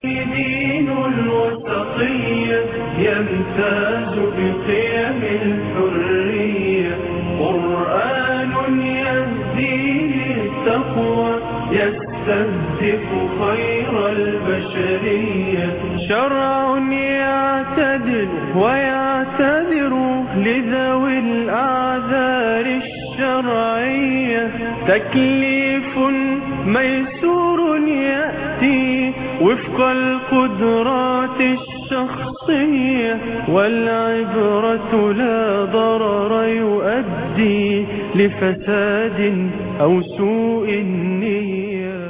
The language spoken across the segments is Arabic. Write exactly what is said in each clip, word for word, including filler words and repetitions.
دين الوسطية يمتاز بقيم الحرية، قرآن يهدي للتقوى يستهدف خير البشرية، شرع يعتدل ويعتذر لذوي الأعذار الشرعية، تكليف ميسور يأتي وفق القدرات الشخصية، والعبرة لا ضرر يؤدي لفساد أو سوء النية.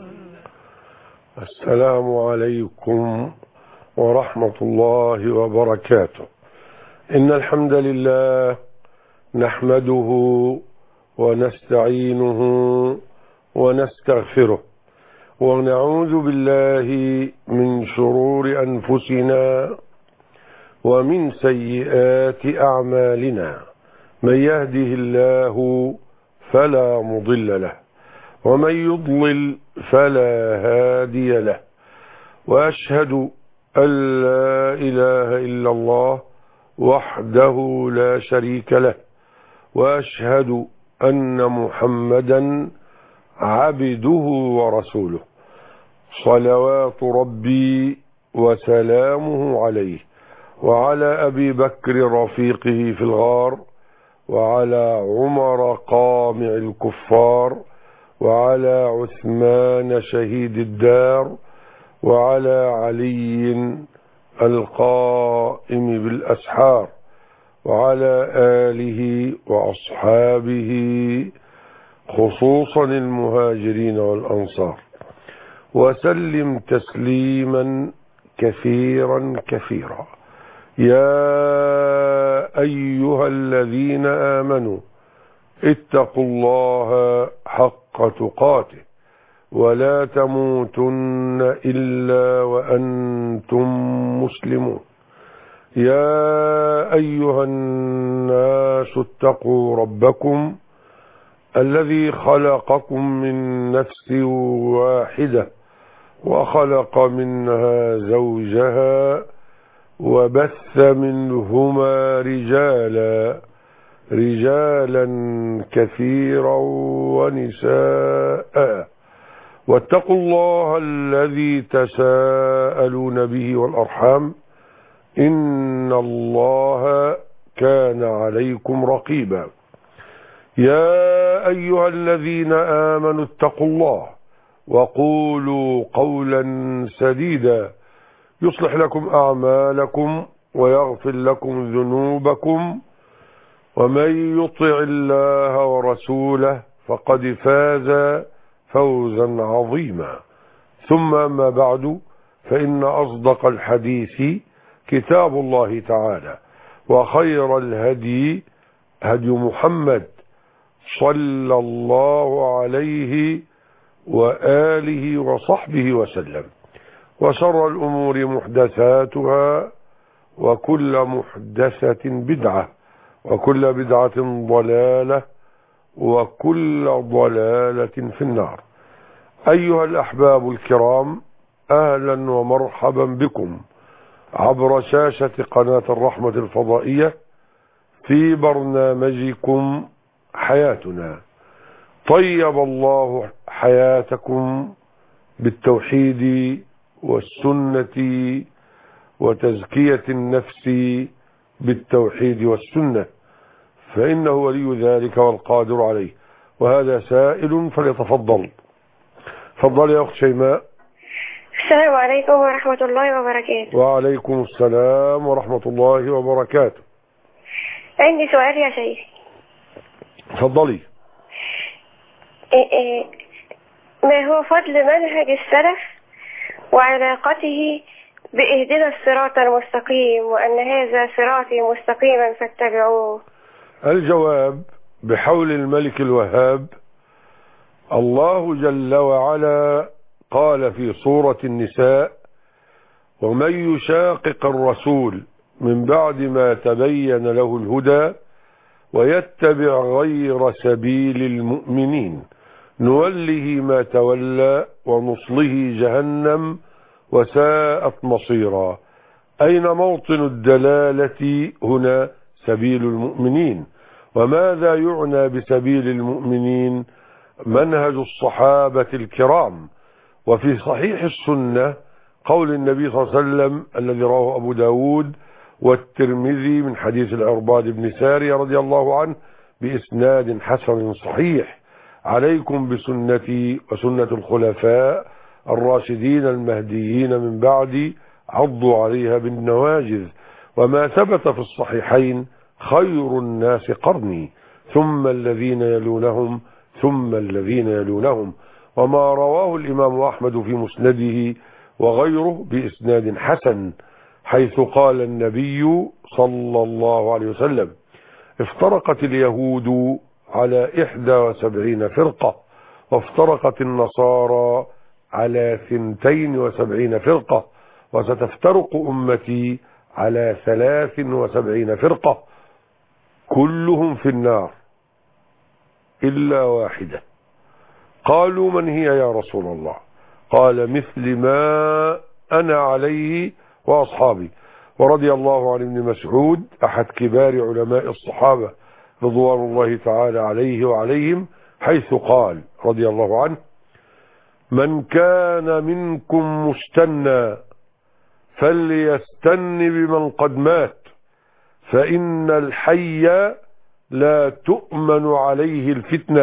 السلام عليكم ورحمة الله وبركاته. إن الحمد لله نحمده ونستعينه ونستغفره، ونعوذ بالله من شرور أنفسنا ومن سيئات أعمالنا، من يهده الله فلا مضل له ومن يضلل فلا هادي له، وأشهد أن لا إله إلا الله وحده لا شريك له، وأشهد أن محمدا عبده ورسوله، صلوات ربي وسلامه عليه وعلى أبي بكر رفيقه في الغار، وعلى عمر قامع الكفار، وعلى عثمان شهيد الدار، وعلى علي القائم بالأسحار، وعلى آله وأصحابه خصوصا المهاجرين والأنصار، وسلم تسليما كثيرا كثيرا. يا أيها الذين آمنوا اتقوا الله حق تقاته ولا تموتن إلا وأنتم مسلمون. يا أيها الناس اتقوا ربكم الذي خلقكم من نفس واحدة وخلق منها زوجها وبث منهما رجالا رجالا كثيرا ونساء، واتقوا الله الذي تساءلون به والأرحام إن الله كان عليكم رقيبا. يا أيها الذين آمنوا اتقوا الله وقولوا قولا سديدا يصلح لكم أعمالكم ويغفر لكم ذنوبكم، ومن يطع الله ورسوله فقد فاز فوزا عظيما. ثم ما بعد، فإن أصدق الحديث كتاب الله تعالى، وخير الهدي هدي محمد صلى الله عليه وآله وصحبه وسلم، وشر الأمور محدثاتها، وكل محدثة بدعة، وكل بدعة ضلالة، وكل ضلالة في النار. أيها الأحباب الكرام، أهلا ومرحبا بكم عبر شاشة قناة الرحمة الفضائية في برنامجكم حياتنا. طيب الله حياتكم بالتوحيد والسنة، وتزكية النفس بالتوحيد والسنة، فإنه ولي ذلك والقادر عليه. وهذا سائل فليتفضل. تفضل يا أخت شيماء. السلام عليكم ورحمة الله وبركاته. وعليكم السلام ورحمة الله وبركاته. عندي سؤال يا شيخ. تفضلي. إيه إيه ما هو فضل منهج السلف وعلاقته بإهدنا الصراط المستقيم، وأن هذا صراطي مستقيما فاتبعوه؟ الجواب بحول الملك الوهاب. الله جل وعلا قال في سورة النساء: ومن يشاقق الرسول من بعد ما تبين له الهدى ويتبع غير سبيل المؤمنين نوله ما تولى ونصله جهنم وساءت مصيرا. أين موطن الدلالة هنا؟ سبيل المؤمنين. وماذا يعنى بسبيل المؤمنين؟ منهج الصحابة الكرام. وفي صحيح السنة قول النبي صلى الله عليه وسلم الذي رواه أبو داود والترمذي من حديث العرباض بن سارية رضي الله عنه بإسناد حسن صحيح: عليكم بسنتي وسنة الخلفاء الراشدين المهديين من بعدي، عضوا عليها بالنواجذ. وما ثبت في الصحيحين: خير الناس قرني ثم الذين يلونهم ثم الذين يلونهم. وما رواه الإمام أحمد في مسنده وغيره بإسناد حسن، حيث قال النبي صلى الله عليه وسلم: افترقت اليهود على إحدى وسبعين فرقة، وافترقت النصارى على ثنتين وسبعين فرقة، وستفترق أمتي على ثلاث وسبعين فرقة، كلهم في النار إلا واحدة. قالوا: من هي يا رسول الله؟ قال: مثل ما أنا عليه وأصحابي. ورضي الله عن ابن مسعود أحد كبار علماء الصحابة رضوان الله تعالى عليه وعليهم، حيث قال رضي الله عنه: من كان منكم مستنى فليستن بمن قد مات، فإن الحي لا تؤمن عليه الفتنة.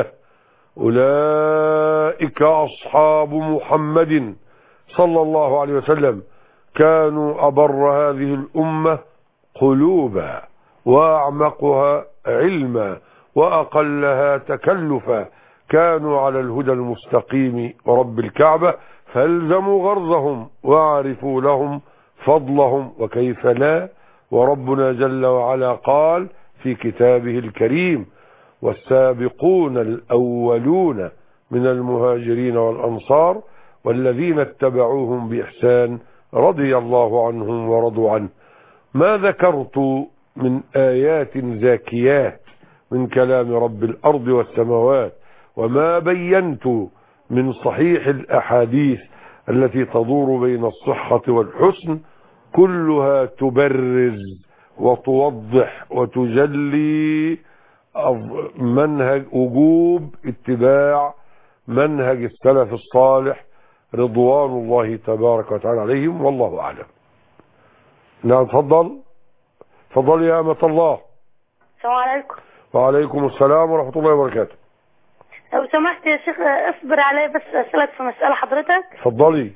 أولئك أصحاب محمد صلى الله عليه وسلم، كانوا أبر هذه الأمة قلوبا وأعمقها علما وأقلها تكلفا، كانوا على الهدى المستقيم ورب الكعبة، فالزموا غرزهم واعرفوا لهم فضلهم، وكيف لا. وربنا جل وعلا قال في كتابه الكريم: والسابقون الأولون من المهاجرين والأنصار والذين اتبعوهم بإحسان رضي الله عنهم ورضوا عنه. ما ذكرت من آيات زاكيات من كلام رب الأرض والسماوات، وما بينت من صحيح الأحاديث التي تدور بين الصحة والحسن، كلها تبرز وتوضح وتجلي منهج وجوب اتباع منهج السلف الصالح رضوان الله تبارك وتعالى عليهم، والله أعلم. نعم، تفضل. تفضل يا أمة الله. السلام عليكم. وعليكم السلام ورحمة الله وبركاته. لو سمحت يا شيخ اصبر علي بس أسألك في مسألة حضرتك. تفضلي.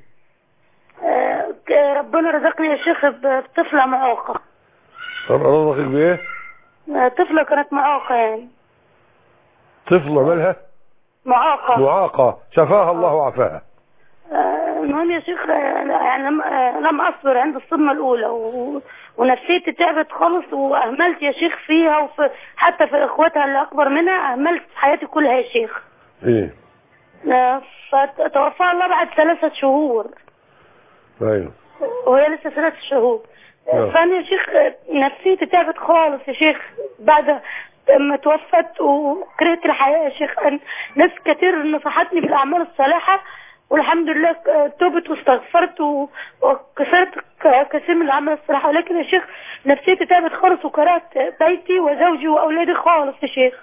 آه ربنا رزقني يا شيخ بطفلة معاقة. رزقك بإيه؟ آه طفلة كانت معاقة يعني. طفلة مالها؟ معاقة. معاقة، شفاها الله وعافاها. المهم يا شيخ يعني لم أصبر عند الصدمة الأولى و... ونفسيتي تعبت خالص، وأهملت يا شيخ فيها، وفي حتى في إخواتها اللي أكبر منها أهملت حياتي كلها يا شيخ. إيه؟ فتوفى الله بعد ثلاثة شهور. أيوه. وهي لسه ثلاث شهور. أه. فأنا يا شيخ نفسيتي تعبت خالص يا شيخ بعد ما توفت، وكرهت الحياة يا شيخ. ناس كتير نصحتني بالأعمال الصالحة، والحمد لله توبت واستغفرت وكسرت كثير من الأعمال الصالحة، ولكن يا شيخ نفسيتي تعبت خالص، وكرهت بيتي وزوجي وأولادي خالص يا شيخ.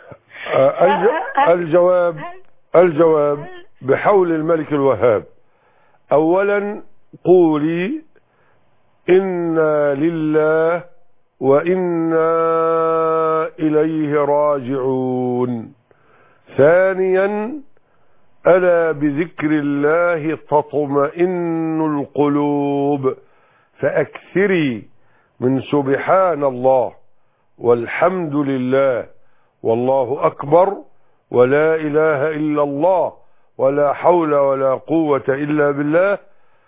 الجواب الجواب بحول الملك الوهاب. أولا قولي إنا لله وإنا إليه راجعون. ثانيا ألا بذكر الله تطمئن القلوب، فأكثري من سبحان الله والحمد لله والله أكبر ولا إله إلا الله ولا حول ولا قوة إلا بالله،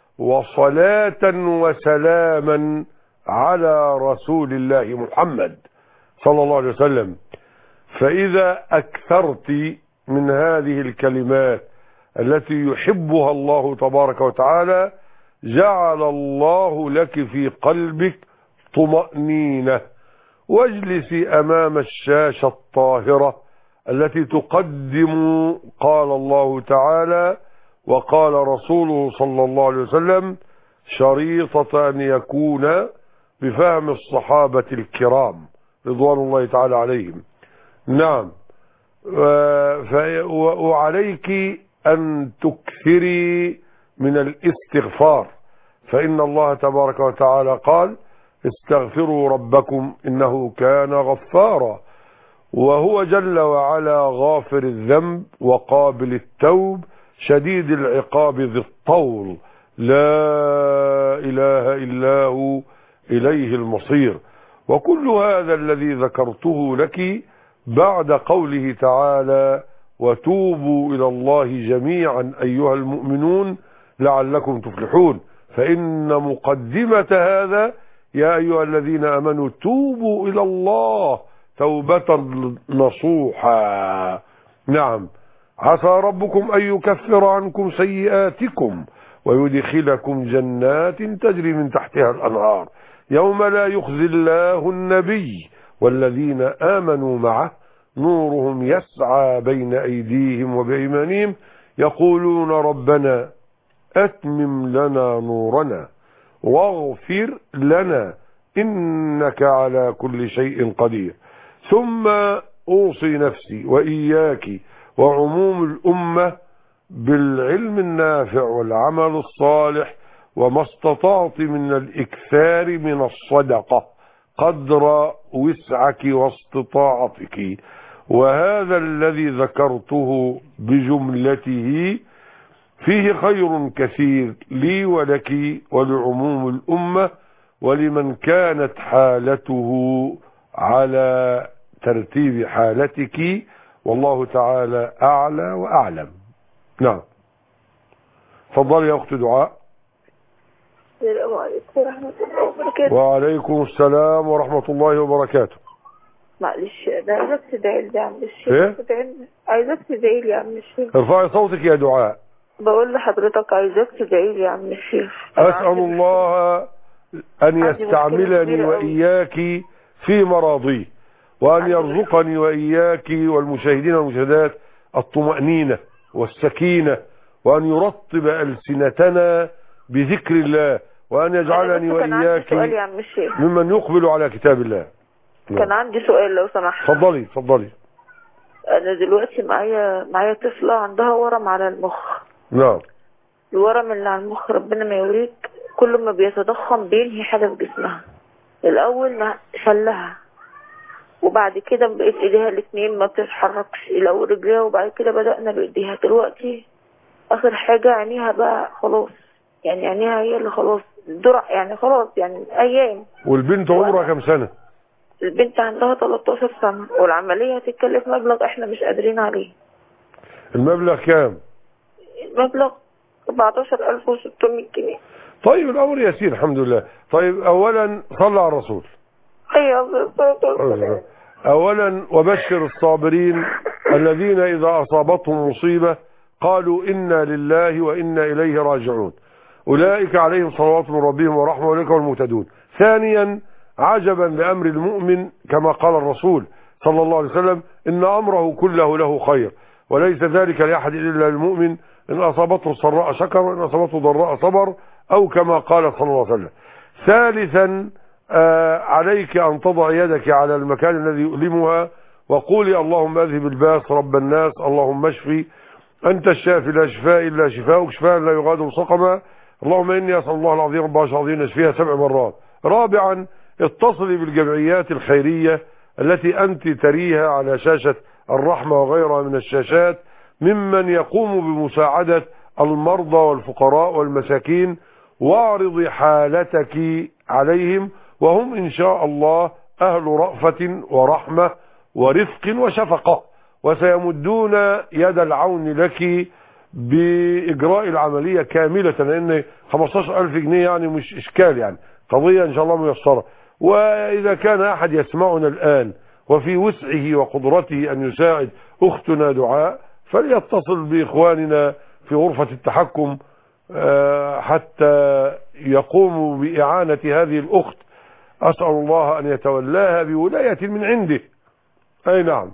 وصلاة وسلاما على رسول الله محمد صلى الله عليه وسلم. فإذا أكثرت من هذه الكلمات التي يحبها الله تبارك وتعالى، جعل الله لك في قلبك طمأنينة. واجلسي أمام الشاشة الطاهرة التي تقدم قال الله تعالى وقال رسوله صلى الله عليه وسلم: شريطة أن يكون بفهم الصحابة الكرام رضوان الله تعالى عليهم. نعم. وعليك أن تكثري من الاستغفار، فإن الله تبارك وتعالى قال استغفروا ربكم إنه كان غفارا، وهو جل وعلا غافر الذنب وقابل التوب شديد العقاب ذي الطول، لا إله إلا هو إليه المصير. وكل هذا الذي ذكرته لك بعد قوله تعالى وتوبوا إلى الله جميعا أيها المؤمنون لعلكم تفلحون، فإن مقدمة هذا يا أيها الذين آمنوا توبوا إلى الله توبة نصوحا. نعم. عسى ربكم أن يكفر عنكم سيئاتكم ويدخلكم جنات تجري من تحتها الأنهار يوم لا يخزي الله النبي والذين آمنوا معه نورهم يسعى بين أيديهم وبأيمانهم يقولون ربنا أتمم لنا نورنا واغفر لنا إنك على كل شيء قدير. ثم أوصي نفسي وإياك وعموم الأمة بالعلم النافع والعمل الصالح وما استطعت من الإكثار من الصدقة قدر وسعك واستطاعتك. وهذا الذي ذكرته بجملته فيه خير كثير لي ولك ولعموم الأمة ولمن كانت حالته على ترتيب حالتك، والله تعالى أعلى وأعلم. نعم. تفضل يا أخت دعاء. السلام عليكم ورحمة الله وبركاته. وعليكم السلام ورحمة الله وبركاته. معلش أنا عايزك تدعي لي يا عم الشيخ. إيه؟ عايزك تدعي لي يا عم الشيخ. ارفعي صوتك يا دعاء. بقول لحضرتك عايزك تدعي لي يا عم الشيخ. أسأل الله أن يستعملني وإياك في مراضيه، وأن يرزقني وإياك والمشاهدين والمشاهدات الطمأنينة والسكينة، وأن يرطب ألسنتنا بذكر الله، وأن يجعلني وإياك ممن يقبل على كتاب الله. كان عندي سؤال لو سمحت. تفضلي تفضلي. أنا دلوقتي معايا معايا طفلة عندها ورم على المخ. نعم. الورم اللي على المخ ربنا ما يوريك كل ما بيتضخم بينهي حاجة في جسمها. الأول شلها، وبعد كده بقيت ايديها الاثنين ما بتتحركش، الأول رجليها، وبعد كده بدأنا بإيديها. دلوقتي آخر حاجة عينيها بقى خلاص، يعني عينيها هي اللي خلاص درع، يعني خلاص يعني أيام. والبنت عمرها كم سنة؟ البنت عندها تلتاشر سنة، والعملية هتتكلف مبلغ احنا مش قادرين عليه. المبلغ كام؟ المبلغ أربعتاشر ألف وستمية جنيه. طيب الأمر يسير الحمد لله. طيب أولا صلى على الرسول. أيوة. أولا وبشر الصابرين الذين إذا أصابتهم مصيبة قالوا إنا لله وإنا إليه راجعون، أولئك عليهم صلوات من ربهم ورحمة أولئك المهتدون. ثانيا عجبا لأمر المؤمن كما قال الرسول صلى الله عليه وسلم إن أمره كله له خير وليس ذلك لأحد إلا المؤمن، إن أصابته سراء شكر وإن أصابته ضراء صبر، أو كما قال صلى الله عليه وسلم. ثالثا آه عليك أن تضع يدك على المكان الذي يؤلمها وقولي اللهم أذهب الباس رب الناس اللهم اشفي أنت الشافي لا شفاء إلا شفاءك شفاء لا يغادر سقما اللهم إني أسأل الله العظيم رب العرش العظيم يشفيها سبع مرات. رابعا اتصلي بالجمعيات الخيرية التي أنت تريها على شاشة الرحمة وغيرها من الشاشات ممن يقوم بمساعدة المرضى والفقراء والمساكين، واعرضي حالتك عليهم وهم إن شاء الله أهل رأفة ورحمة ورفق وشفقة، وسيمدون يد العون لك بإجراء العملية كاملة، لأن خمستاشر ألف جنيه يعني مش إشكال، يعني قضية إن شاء الله ميسرة. وإذا كان أحد يسمعنا الآن وفي وسعه وقدرته أن يساعد أختنا دعاء فليتصل بإخواننا في غرفة التحكم حتى يقوموا بإعانة هذه الأخت. أسأل الله أن يتولاها بولاية من عنده. أي نعم.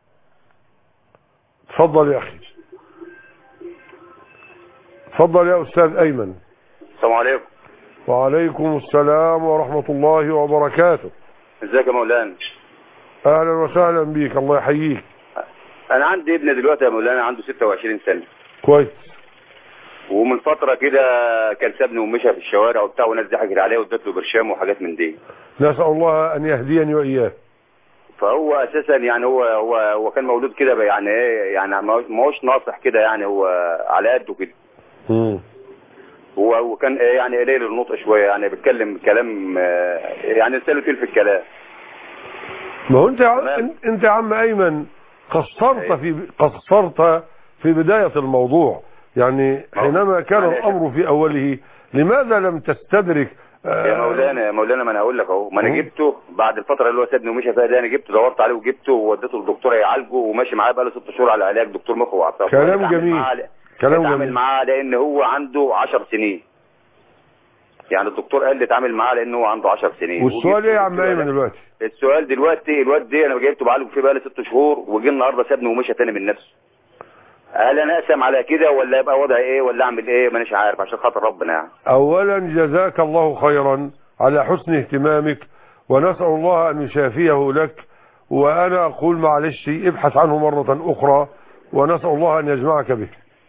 تفضل يا أخي. تفضل يا أستاذ أيمن. السلام عليكم. وعليكم السلام ورحمة الله وبركاته. ازيك يا مولانا؟ اهلا وسهلا بيك، الله يحييك. انا عندي ابن دلوقتي يا مولانا عنده ستة وعشرين سنة. كويس. ومن فترة كده كان سابني ومشى في الشوارع وبتاع، وناس ضحكت عليه وادت له برشام وحاجات من دي. نسأل الله ان يهديني واياه. فهو اساسا يعني هو هو هو كان مولود كده يعني ايه، يعني ما هوش ناصح كده، يعني هو على قده كده. امم هو وكان ايه يعني قليل النطق شويه، يعني بيتكلم كلام يعني لسانه تقيل في الكلام. ما هو انت يا انت يا عم ايمن قصرت في قصرت في بداية الموضوع، يعني حينما كان الامر في اوله لماذا لم تستدرك؟ آه يا مولانا يا مولانا ما انا هقول لك اهو، ما انا جبته بعد الفتره اللي هو سابني ومشى فيها دي، انا جبته دورت عليه وجبته ووديته للدكتور يعالجه، وماشي معاه بقى له ست شهور على علاج دكتور مخ واعصاب. كلام جميل. كلام جميل. اتعامل معاه لان هو عنده عشر سنين، يعني الدكتور قال لي اتعامل معاه لانه هو عنده عشر سنين. والسؤال ايه يا عم ايمن دلوقتي؟ السؤال دلوقتي الواد دي انا جبته بعالجه فيه بقى له ست شهور، وجه النهارده سابني ومشى تاني من نفسه. هل انا اقسم على كده ولا يبقى وضعي ايه ولا اعمل ايه؟ مانيش عارف عشان خاطر ربنا يعني. اولا جزاك الله خيرا على حسن اهتمامك، ونسأل الله ان يشافيه لك، وانا اقول معلش ابحث عنه مرة اخرى، ونسأل الله ان يجمعك به.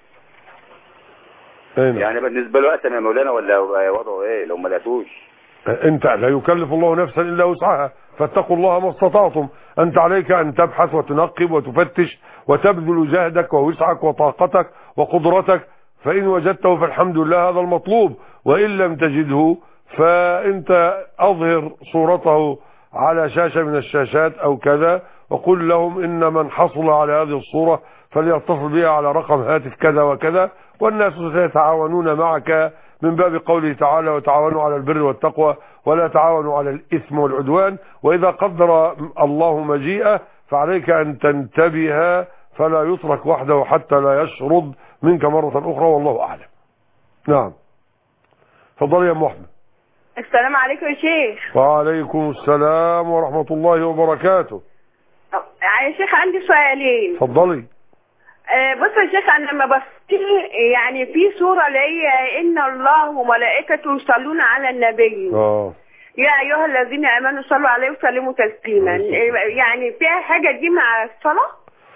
هنا. يعني بالنسبة له أسم يا مولانا ولا وضعه ايه لو ما لقيتوش؟ انت لا يكلف الله نفسا الا وسعها، فاتقوا الله ما استطعتم. انت عليك ان تبحث وتنقب وتفتش وتبذل جهدك ووسعك وطاقتك وقدرتك، فان وجدته فالحمد لله، هذا المطلوب، وان لم تجده فانت اظهر صورته على شاشة من الشاشات او كذا، وقل لهم ان من حصل على هذه الصورة فليتصل بها على رقم هاتف كذا وكذا، والناس سيتعاونون معك من باب قوله تعالى وتعاونوا على البر والتقوى ولا تعاونوا على الإثم والعدوان. وإذا قدر الله مجيئه فعليك أن تنتبه فلا يترك وحده حتى لا يشرد منك مرة أخرى، والله أعلم. نعم تفضل يا أم أحمد. السلام عليكم يا شيخ. وعليكم السلام ورحمة الله وبركاته. يا شيخ عندي سؤالين. تفضلي. بص يا شيخ، انا لما بصيت يعني في سوره اللي هي ان الله وملائكته يصلون على النبي اه يا ايها الذين امنوا صلوا عليه وسلموا تسليما، يعني فيها حاجه دي مع الصلاه؟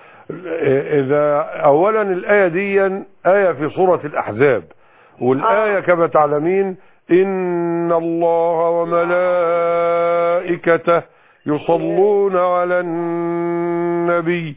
اذا اولا الايه دي ايه في سوره الاحزاب، والايه آه. كما تعلمين ان الله وملائكته يصلون على النبي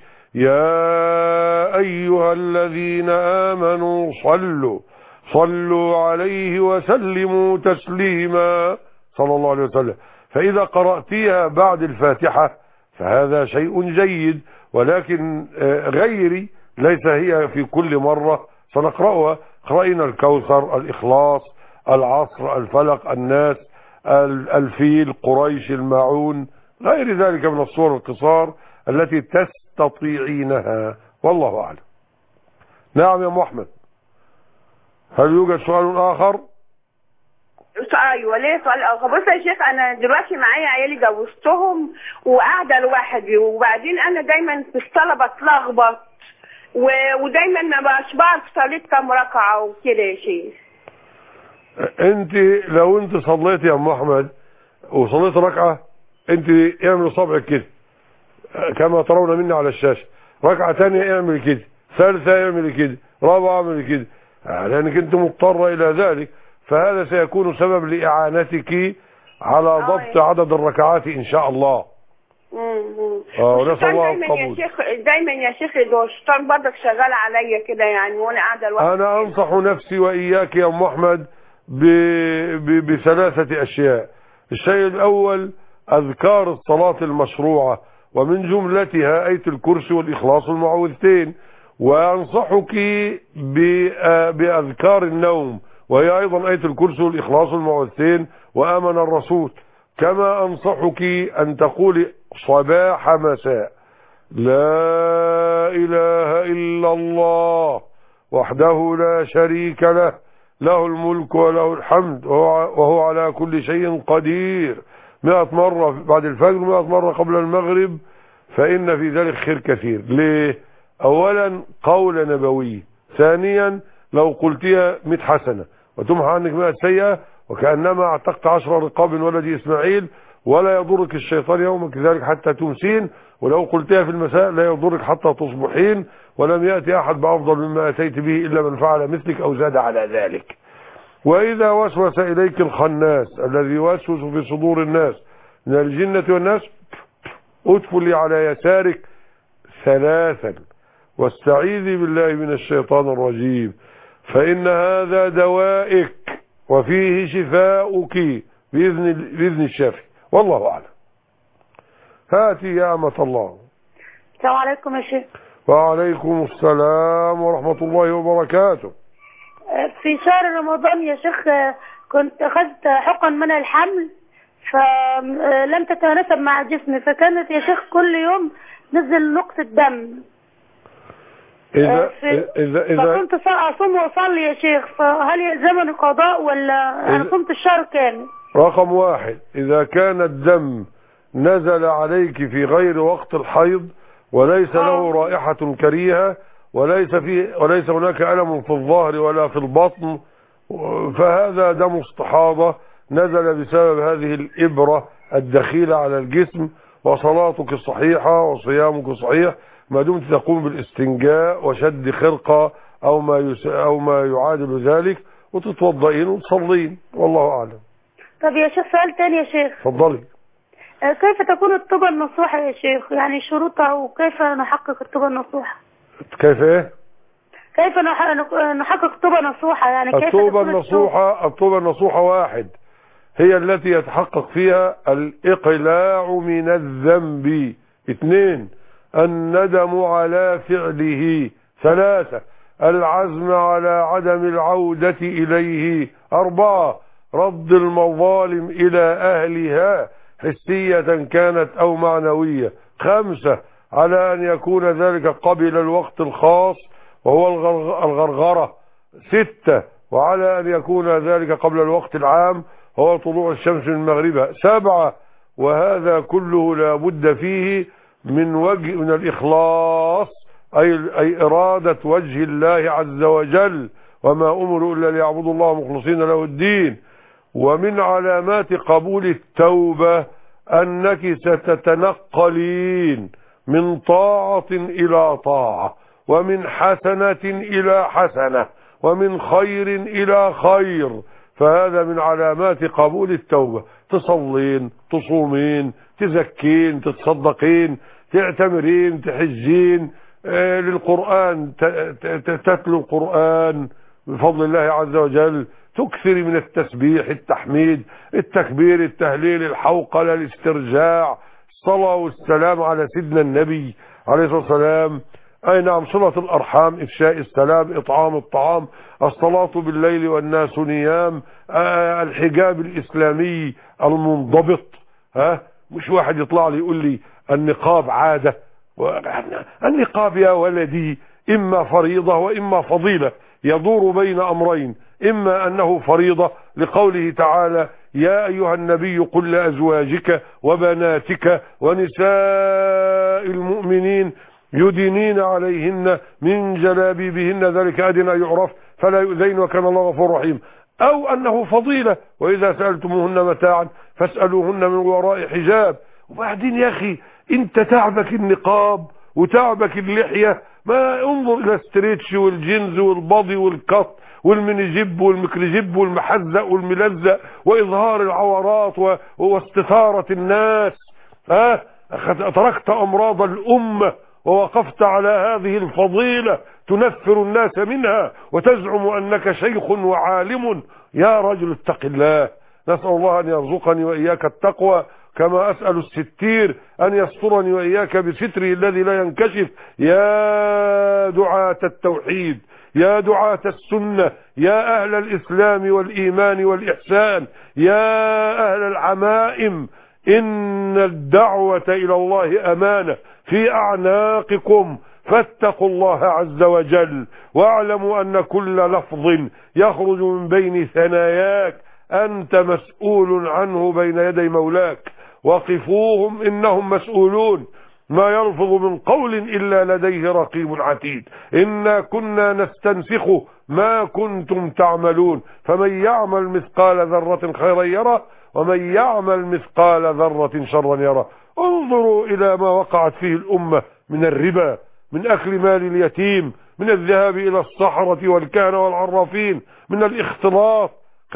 يا أيها الذين آمنوا صلوا صلوا عليه وسلموا تسليما صلى الله عليه وسلم. فإذا قرأتيها بعد الفاتحة فهذا شيء جيد، ولكن غيري ليس هي في كل مرة سنقرأها. قرأنا الكوثر، الإخلاص، العصر، الفلق، الناس، الفيل، قريش، الماعون، غير ذلك من الصور القصار التي تستطيعينها، والله أعلم. نعم يا أم أحمد، هل يوجد سؤال آخر؟ ايوه ليه سؤال اخر. بص يا شيخ، انا دلوقتي معايا عيالي جوزتهم وقاعده لوحدي، وبعدين انا دايما في الصلاه بتلخبط و... ودايما ما بقاش بعرف صليت كام ركعه وكده يا شيخ. انت لو انت صليت يا ام احمد وصليت ركعه، انت اعمل صبعك كده كما ترون مني على الشاشه، ركعه ثانيه اعمل كده، ثالثه اعمل كده، رابعه اعمل كده، لانك انت مضطره الى ذلك، فهذا سيكون سبب لاعانتك على ضبط عدد الركعات ان شاء الله. امم اه ونسال الله القبول. دايما يا شيخ دايما يا شيخ الشيطان برضك شغال عليا كده يعني وانا قاعده لوحدي. انا انصح نفسي واياك يا ام احمد ب... ب... بثلاثه اشياء. الشيء الاول اذكار الصلاه المشروعه، ومن جملتها آية الكرسي والإخلاص والمعوذتين. وأنصحك بأذكار النوم، وهي أيضا آية الكرسي والإخلاص والمعوذتين وآمن الرسول. كما أنصحك أن تقولي صباح مساء لا إله إلا الله وحده لا شريك له له الملك وله الحمد وهو على كل شيء قدير، مئة مرة بعد الفجر، مئة مرة قبل المغرب، فإن في ذلك خير كثير. ليه؟ أولا قول نبوي، ثانيا لو قلتها مئة حسنة وتمحى عنك مئة سيئة، وكأنما اعتقت عشر رقاب من ولد إسماعيل، ولا يضرك الشيطان يومك ذلك حتى تمسين، ولو قلتها في المساء لا يضرك حتى تصبحين، ولم يأتي أحد بأفضل مما أتيت به إلا من فعل مثلك أو زاد على ذلك. وإذا وسوس إليك الخناس الذي يوسوس في صدور الناس من الجنة والناس ادخلي على يسارك ثلاثا واستعيذي بالله من الشيطان الرجيم، فإن هذا دوائك وفيه شفاؤك بإذن, بإذن الشافي، والله أعلم. هاتي يا أمة الله. السلام عليكم يا شيخ. وعليكم السلام ورحمة الله وبركاته. في شهر رمضان يا شيخ كنت أخذت حقن منع الحمل فلم تتناسب مع جسمي، فكانت يا شيخ كل يوم نزل نقطة دم. إذا إذا إذا فكنت أصوم وأصلي يا شيخ، فهل يلزمني قضاء ولا أنا صمت الشهر كامل؟ رقم واحد، إذا كان الدم نزل عليك في غير وقت الحيض وليس له رائحة كريهة وليس فيه وليس هناك ألم في الظهر ولا في البطن، فهذا دم استحاضة نزل بسبب هذه الإبرة الدخيلة على الجسم، وصلاتك صحيحة وصيامك صحيح ما دمت تقوم بالاستنجاء وشد خرقة أو ما يس... أو ما يعادل ذلك، وتتوضئين وتصلين، والله أعلم. طب يا شيخ سؤال تاني يا شيخ. اتفضلي. كيف تكون التوبة النصوحة يا شيخ؟ يعني شروطها وكيف نحقق التوبة النصوحة؟ كيف ايه؟ كيف نحقق توبة نصوحة؟ يعني كيف التوبة النصوحة؟ التوبة النصوحة واحد، هي التي يتحقق فيها الإقلاع من الذنب. اثنين، الندم على فعله. ثلاثة، العزم على عدم العودة إليه. أربعة، رد المظالم إلى أهلها حسية كانت أو معنوية. خمسة، على أن يكون ذلك قبل الوقت الخاص وهو الغرغرة. ستة، وعلى أن يكون ذلك قبل الوقت العام هو طلوع الشمس من مغربها. سبعة، وهذا كله لا بد فيه من وجه من الإخلاص، أي, أي إرادة وجه الله عز وجل، وما أمروا إلا ليعبدوا الله مخلصين له الدين. ومن علامات قبول التوبة أنك ستتنقلين من طاعة إلى طاعة، ومن حسنة إلى حسنة، ومن خير إلى خير، فهذا من علامات قبول التوبة. تصلين، تصومين، تزكين، تتصدقين، تعتمرين، تحجين، آه للقرآن، تتلو القرآن بفضل الله عز وجل، تكثر من التسبيح، التحميد، التكبير، التهليل، الحوقلة، الاسترجاع، الصلاة والسلام على سيدنا النبي عليه الصلاة والسلام. أي نعم، صلة الأرحام، إفشاء السلام، إطعام الطعام، الصلاة بالليل والناس نيام، آه الحجاب الإسلامي المنضبط. ها مش واحد يطلع لي يقول لي النقاب عادة. النقاب يا ولدي إما فريضة وإما فضيلة، يدور بين أمرين، إما أنه فريضة لقوله تعالى يا أيها النبي قل لأزواجك وبناتك ونساء المؤمنين يدنين عليهن من جلابيبهن ذلك أدنى يعرف فلا يؤذين وكان الله غفور رحيم، أو أنه فضيلة وإذا سألتموهن متاعا فاسألوهن من وراء حجاب. وبعدين يا أخي أنت تعبك النقاب وتعبك اللحية، ما انظر إلى الستريتش والجينز والبادي والكت والمنجب والمكرجب والمحزق والملزق وإظهار العورات واستثارة الناس. ها تركت أمراض الأمة ووقفت على هذه الفضيلة تنفر الناس منها وتزعم أنك شيخ وعالم. يا رجل اتق الله. نسأل الله أن يرزقني وإياك التقوى، كما أسأل الستير أن يسترني وإياك بستره الذي لا ينكشف. يا دعاة التوحيد، يا دعاة السنة، يا أهل الإسلام والإيمان والإحسان، يا أهل العمائم، إن الدعوة إلى الله أمانة في أعناقكم، فاتقوا الله عز وجل، واعلموا أن كل لفظ يخرج من بين ثناياك أنت مسؤول عنه بين يدي مولاك. وقفوهم إنهم مسؤولون، ما يلفظ من قول إلا لديه رقيب عتيد. إنا كنا نستنسخ ما كنتم تعملون فمن يعمل مثقال ذرة خيرا يره ومن يعمل مثقال ذرة شرا يره. انظروا إلى ما وقعت فيه الأمة من الربا، من أكل مال اليتيم، من الذهاب إلى السحرة والكهنة والعرافين، من الاختلاط.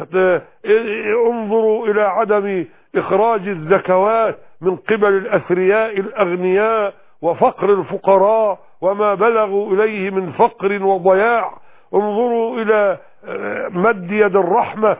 انظروا إلى عدم إخراج الزكوات من قبل الأثرياء الأغنياء وفقر الفقراء وما بلغوا إليه من فقر وضياع. انظروا إلى مد يد الرحمة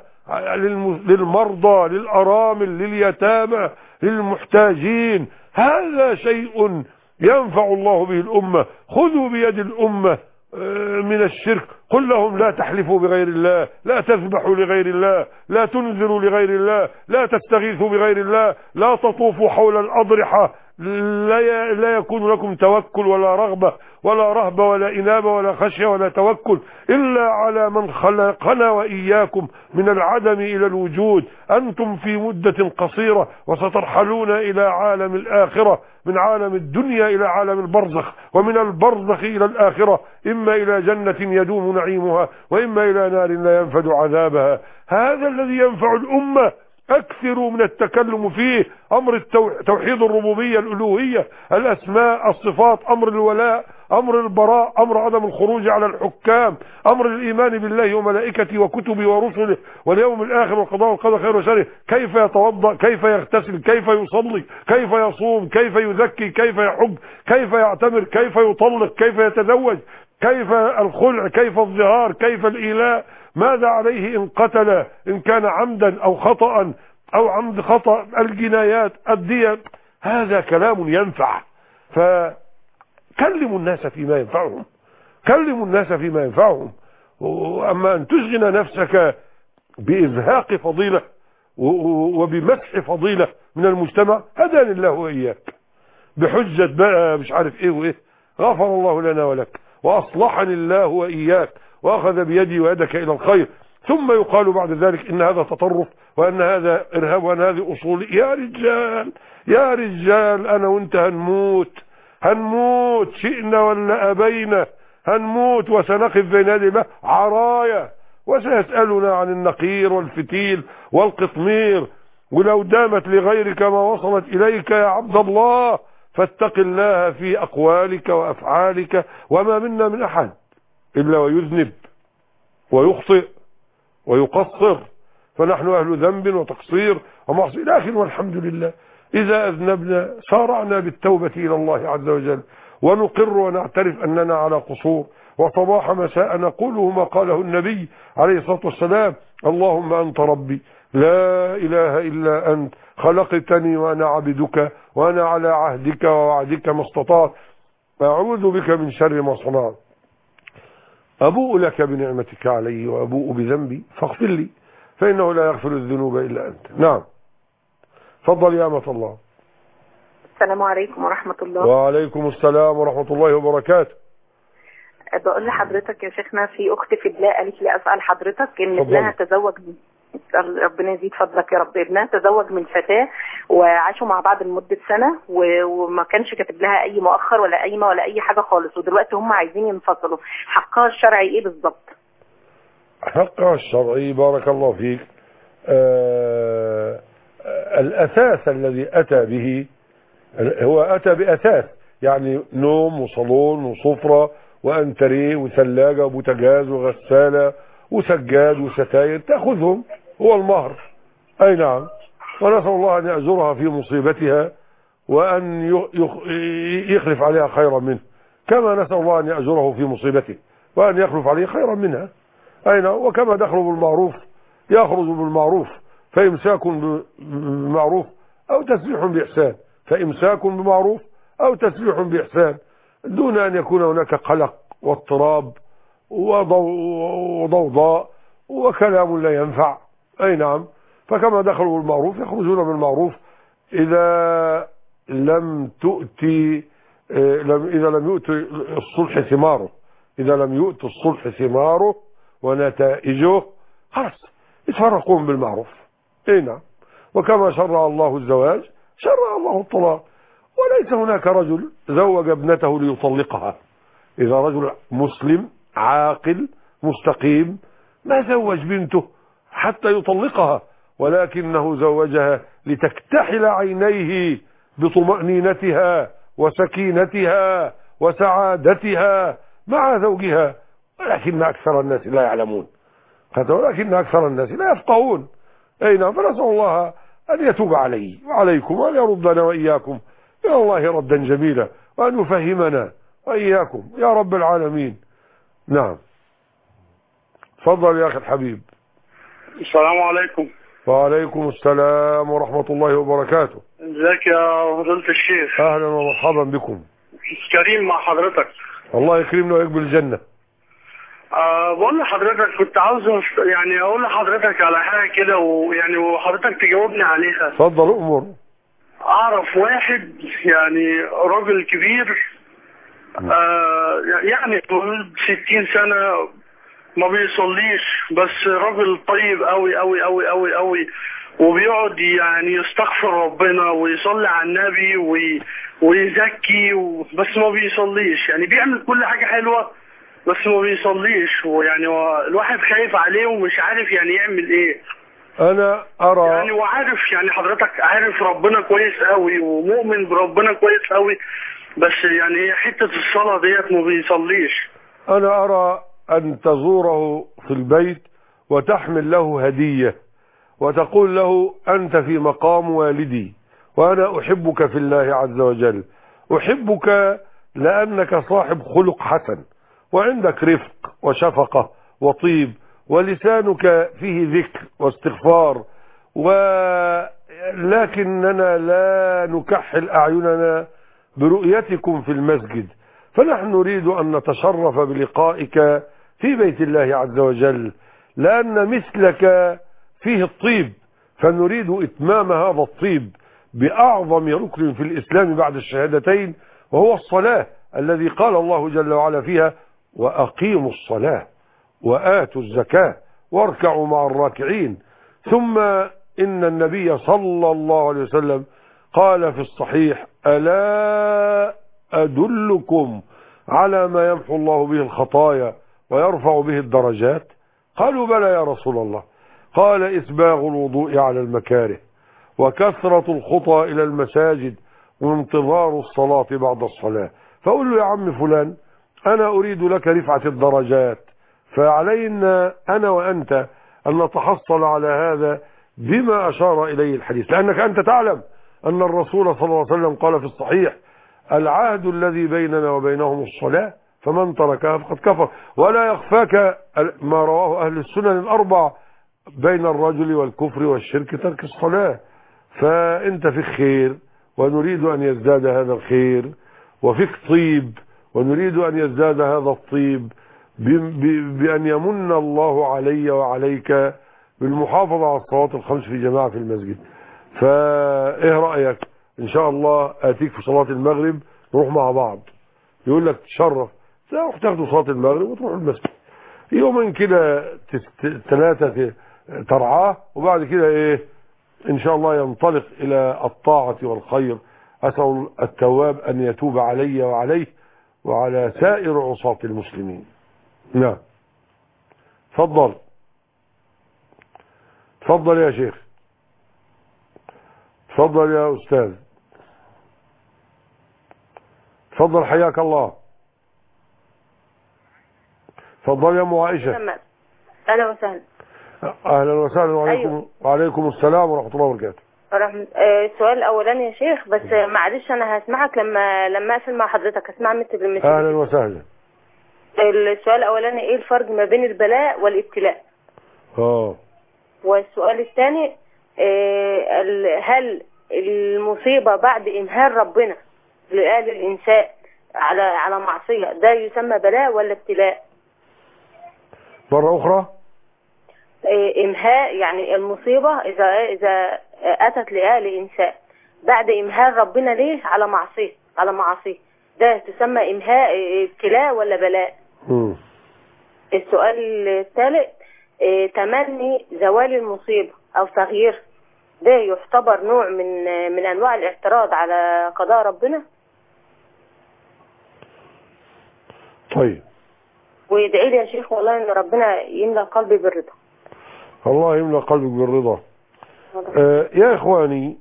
للمرضى، للأرامل، لليتامى، للمحتاجين. هذا شيء ينفع الله به الأمة. خذوا بيد الأمة من الشرك. قل لهم لا تحلفوا بغير الله، لا تذبحوا لغير الله، لا تنذروا لغير الله، لا تستغيثوا بغير الله، لا تطوفوا حول الأضرحة، لا لا يكون لكم توكل ولا رغبة ولا رهبة ولا إنابة ولا خشية ولا توكل إلا على من خلقنا وإياكم من العدم إلى الوجود. أنتم في مدة قصيرة وسترحلون إلى عالم الآخرة، من عالم الدنيا إلى عالم البرزخ، ومن البرزخ إلى الآخرة، إما إلى جنة يدوم نعيمها وإما إلى نار لا ينفد عذابها. هذا الذي ينفع الأمة. أكثروا من التكلم فيه. أمر توحيد الربوبية الألوهية، الأسماء الصفات، أمر الولاء، أمر البراء، أمر عدم الخروج على الحكام، أمر الإيمان بالله وملائكته وكتبه ورسله واليوم الآخر والقضاء والقدر خير وشره. كيف يتوضأ، كيف يغتسل، كيف يصلي، كيف يصوم، كيف يزكي، كيف يحج، كيف يعتمر، كيف يطلق، كيف يتزوج، كيف الخلع، كيف الظهار، كيف الإيلاء، ماذا عليه إن قتل، إن كان عمدا أو خطأ أو عمد خطأ، الجنايات، الدية. هذا كلام ينفع. فكلموا الناس فيما ينفعهم، كلموا الناس فيما ينفعهم. أما أن تشغل نفسك بإزهاق فضيلة وبمسح فضيلة من المجتمع، هداني الله وإياك بحجة بقى مش عارف إيه وإيه. غفر الله لنا ولك وأصلحني الله وإياك وأخذ بيدي ويدك إلى الخير. ثم يقال بعد ذلك إن هذا تطرف وأن هذا إرهاب وأن هذه أصول. يا رجال يا رجال، أنا وأنت هنموت هنموت شئنا ولا أبينا، هنموت وسنقف بين يدي الله عرايا، وسيسألنا عن النقير والفتيل والقطمير. ولو دامت لغيرك ما وصلت إليك يا عبد الله، فاتق الله في أقوالك وأفعالك. وما منا من أحد إلا ويذنب ويخطئ ويقصر، فنحن أهل ذنب وتقصير ومعصية. لكن والحمد لله إذا أذنبنا سارعنا بالتوبة إلى الله عز وجل، ونقر ونعترف أننا على قصور، وصباح مساء نقوله ما قاله النبي عليه الصلاة والسلام: اللهم أنت ربي لا إله إلا أنت، خلقتني وأنا عبدك وأنا على عهدك ووعدك ما استطعت، أعوذ بك من شر ما صنعت، أبوء لك بنعمتك علي وأبوء بذنبي فاغفر لي فإنه لا يغفر الذنوب إلا أنت. نعم، تفضل يا أمة الله. السلام عليكم ورحمة الله. وعليكم السلام ورحمة الله وبركاته. بقول لحضرتك يا شيخنا، في أخت في الله قالت لي أسأل حضرتك إن ابنها تزوج من ربنا يزيد فضلك يا رب. ابنها تزوج من فتاة وعاشوا مع بعض لمدة سنة وما كانش كاتب لها أي مؤخر ولا قايمة ولا أي حاجة خالص، ودلوقتي هم عايزين ينفصلوا. حقها الشرعي إيه بالظبط؟ حقها الشرعي بارك الله فيك آه الأساس الذي أتى به، هو أتى بأساس، يعني نوم وصالون وصفرة وأنتريه وثلاجة وبوتاجاز وغسالة وسجاد وستاير تأخذهم، هو المهر. أي نعم، ونسأل الله أن يأجرها في مصيبتها وأن يخلف عليها خيرا منه، كما نسأل الله أن يأجره في مصيبته وأن يخلف عليه خيرا منها. أي نعم، وكما دخلوا بالمعروف يخرج بالمعروف، فإمساك بمعروف أو تسبيح بإحسان، فإمساك بمعروف أو تسبيح بإحسان، دون أن يكون هناك قلق واضطراب وضوضاء وكلام لا ينفع. أي نعم، فكما دخلوا بالمعروف يخرجون بالمعروف. إذا لم تؤتي إذا لم يؤتي الصلح ثماره، إذا لم يؤتي الصلح ثماره ونتائجه، خلاص يتفرقون بالمعروف. أي نعم، وكما شرع الله الزواج شرع الله الطلاق، وليس هناك رجل زوج ابنته ليطلقها. إذا رجل مسلم عاقل مستقيم ما زوج بنته حتى يطلقها، ولكنه زوجها لتكتحل عينيه بطمأنينتها وسكينتها وسعادتها مع زوجها، ولكن أكثر الناس لا يعلمون، ولكن أكثر الناس لا يفقهون. أي نعم. فنسأل الله أن يتوب علي وعليكم وأن يردنا وإياكم إلى الله ردا جميلا، وأن يفهمنا وإياكم يا رب العالمين. نعم. تفضل يا أخي الحبيب. السلام عليكم. وعليكم السلام ورحمة الله وبركاته. ازيك يا فضيلة الشيخ؟ أهلا ومرحبا بكم. كريم مع حضرتك. الله يكرمنا ويقبل الجنة. أه بقول لحضرتك كنت عاوز يعني اقول لحضرتك على حاجه كده، ويعني وحضرتك تجاوبني عليها. اتفضل امر. اعرف واحد يعني راجل كبير، أه يعني ستين سنه، ما بيصليش، بس راجل طيب قوي قوي قوي قوي قوي، وبيقعد يعني يستغفر ربنا ويصلي على النبي وي ويزكي و... بس ما بيصليش. يعني بيعمل كل حاجه حلوه بس ما بيصليش، ويعني الواحد خايف عليه ومش عارف يعني يعمل ايه. انا ارى يعني وعارف يعني حضرتك عارف ربنا كويس قوي ومؤمن بربنا كويس قوي، بس يعني حتة الصلاة ديت ما بيصليش. انا ارى ان تزوره في البيت وتحمل له هدية وتقول له انت في مقام والدي وانا احبك في الله عز وجل، احبك لانك صاحب خلق حسن وعندك رفق وشفقة وطيب ولسانك فيه ذكر واستغفار، ولكننا لا نكحل أعيننا برؤيتكم في المسجد، فنحن نريد أن نتشرف بلقائك في بيت الله عز وجل لأن مثلك فيه الطيب، فنريد إتمام هذا الطيب بأعظم ركن في الإسلام بعد الشهادتين، وهو الصلاة الذي قال الله جل وعلا فيها وأقيموا الصلاة وآتوا الزكاة واركعوا مع الراكعين. ثم إن النبي صلى الله عليه وسلم قال في الصحيح ألا أدلكم على ما يمحو الله به الخطايا ويرفع به الدرجات؟ قالوا بلى يا رسول الله. قال إسباغ الوضوء على المكاره وكثرة الخطى إلى المساجد وانتظار الصلاة بعد الصلاة. فقل له يا عم فلان أنا أريد لك رفعة الدرجات، فعلينا أنا وأنت أن نتحصل على هذا بما أشار إليه الحديث، لأنك أنت تعلم أن الرسول صلى الله عليه وسلم قال في الصحيح العهد الذي بيننا وبينهم الصلاة فمن تركها فقد كفر. ولا يخفاك ما رواه أهل السنن الأربع بين الرجل والكفر والشرك ترك الصلاة. فأنت في خير ونريد أن يزداد هذا الخير، وفيك طيب ونريد أن يزداد هذا الطيب بأن يمن الله علي وعليك بالمحافظة على الصلوات الخمس في جماعة في المسجد. فإيه رأيك؟ إن شاء الله آتيك في صلاة المغرب نروح مع بعض. يقول لك تشرف تروح تاخدوا صلاة المغرب وتروح المسجد يومين كده ثلاثة ترعاه، وبعد كده إيه إن شاء الله ينطلق إلى الطاعة والخير. أسأل التواب أن يتوب علي وعليه وعلى سائر عصاة المسلمين. نعم. تفضل تفضل يا شيخ، تفضل يا أستاذ، تفضل حياك الله. تفضل يا أم عائشة. أهلا وسهلا. أهلا وسهلا. وعليكم أيوه. وعليكم السلام ورحمة الله وبركاته. رحمة. السؤال الأولاني يا شيخ، بس معلش أنا هسمعك لما لما أقفل مع حضرتك هسمع مثل بالمثل. أهلا وسهلا. السؤال الأولاني إيه الفرق ما بين البلاء والابتلاء؟ اه. والسؤال الثاني إيه هل المصيبة بعد إمهال ربنا لآل الإنسان على على معصية ده يسمى بلاء ولا ابتلاء؟ مرة أخرى. إيه إمهال يعني المصيبة إذا إذا أتت لآل إنسان بعد إمهال ربنا ليه على معصية على معصية ده تسمى إمهاء ابتلاء ولا بلاء؟ م. السؤال الثالث إيه تمني زوال المصيبة أو تغيير ده يعتبر نوع من من أنواع الاعتراض على قضاء ربنا؟ طيب ويدعي لي يا شيخ والله ان ربنا يملأ قلبي بالرضا. الله يملأ قلبك بالرضا. آه يا إخواني،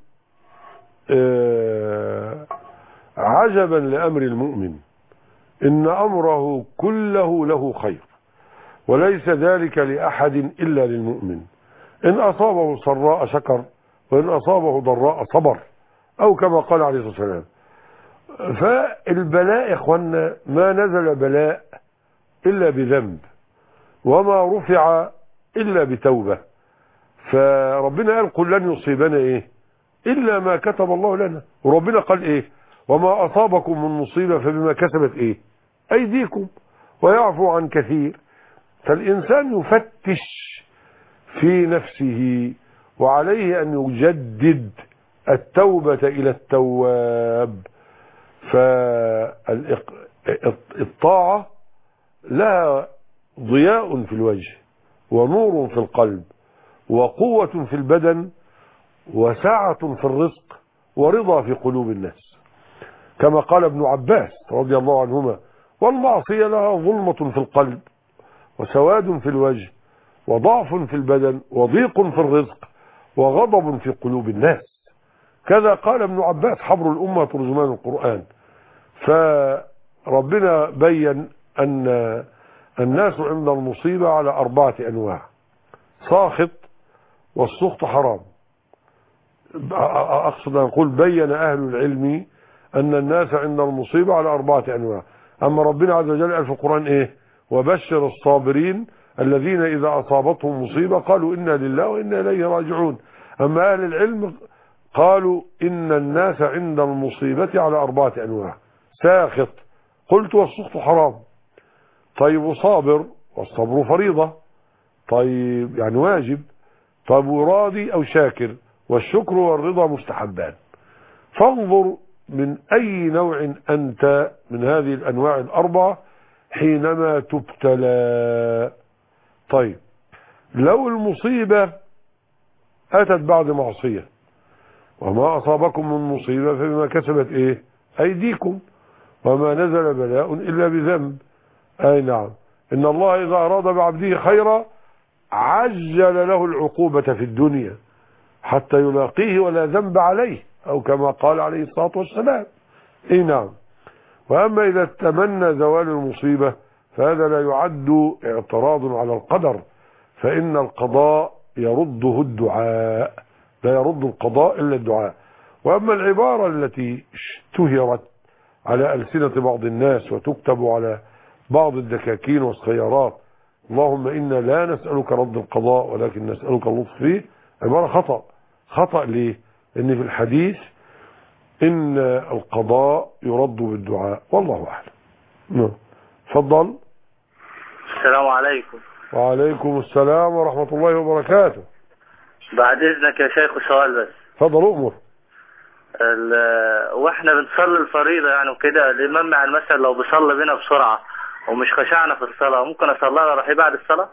آه عجبا لأمر المؤمن إن أمره كله له خير، وليس ذلك لأحد إلا للمؤمن. إن أصابه سراء شكر، وإن أصابه ضراء صبر، أو كما قال عليه الصلاة والسلام. فالبلاء يا إخوانا ما نزل بلاء إلا بذنب، وما رفع إلا بتوبة. فربنا قال قل لن يصيبنا إيه إلا ما كتب الله لنا، وربنا قال إيه وما أصابكم من مصيبة فبما كسبت إيه أيديكم ويعفو عن كثير. فالإنسان يفتش في نفسه، وعليه أن يجدد التوبة إلى التواب. فالطاعة لها ضياء في الوجه، ونور في القلب، وقوة في البدن، وسعة في الرزق، ورضا في قلوب الناس، كما قال ابن عباس رضي الله عنهما: والمعصية لها ظلمة في القلب، وسواد في الوجه، وضعف في البدن، وضيق في الرزق، وغضب في قلوب الناس. كذا قال ابن عباس حبر الأمة ترجمان القرآن. فربنا بين أن الناس عند المصيبة على أربعة أنواع: ساخط، والسخط حرام. أقصد أن أقول بين أهل العلم أن الناس عند المصيبة على أربعة أنواع. أما ربنا عز وجل قال في القرآن إيه؟ وبشر الصابرين الذين إذا أصابتهم مصيبة قالوا إنا لله وإنا إليه راجعون. أما أهل العلم قالوا إن الناس عند المصيبة على أربعة أنواع: ساخط، قلت والسخط حرام. طيب وصابر، والصبر فريضة، طيب يعني واجب. طيب وراضي أو شاكر، والشكر والرضا مستحبان. فانظر من أي نوع أنت من هذه الأنواع الأربعة حينما تبتلى. طيب لو المصيبة أتت بعد معصية، وما أصابكم من مصيبة فبما كسبت إيه أيديكم، وما نزل بلاء إلا بذنب. أي نعم، إن الله إذا أراد بعبده خيرا عجل له العقوبة في الدنيا حتى يلاقيه ولا ذنب عليه، أو كما قال عليه الصلاة والسلام. إيه نعم. وأما إذا تمنى زوال المصيبة فهذا لا يعد اعتراض على القدر، فإن القضاء يرده الدعاء، لا يرد القضاء إلا الدعاء. وأما العبارة التي اشتهرت على ألسنة بعض الناس وتكتب على بعض الدكاكين والسيارات: اللهم إنا لا نسألك رد القضاء ولكن نسألك اللطف فيه، عبارة خطأ. خطأ ليه؟ لأن في الحديث إن القضاء يرد بالدعاء، والله أعلم. تفضل. السلام عليكم. وعليكم السلام ورحمة الله وبركاته. بعد إذنك يا شيخ سؤال بس. تفضل أمر. واحنا بنصلي الفريضة يعني وكده، الإمام مع المثل لو بيصلي بينا بسرعة ومش خشعنا في الصلاة، ممكن أصليها روحي بعد الصلاة؟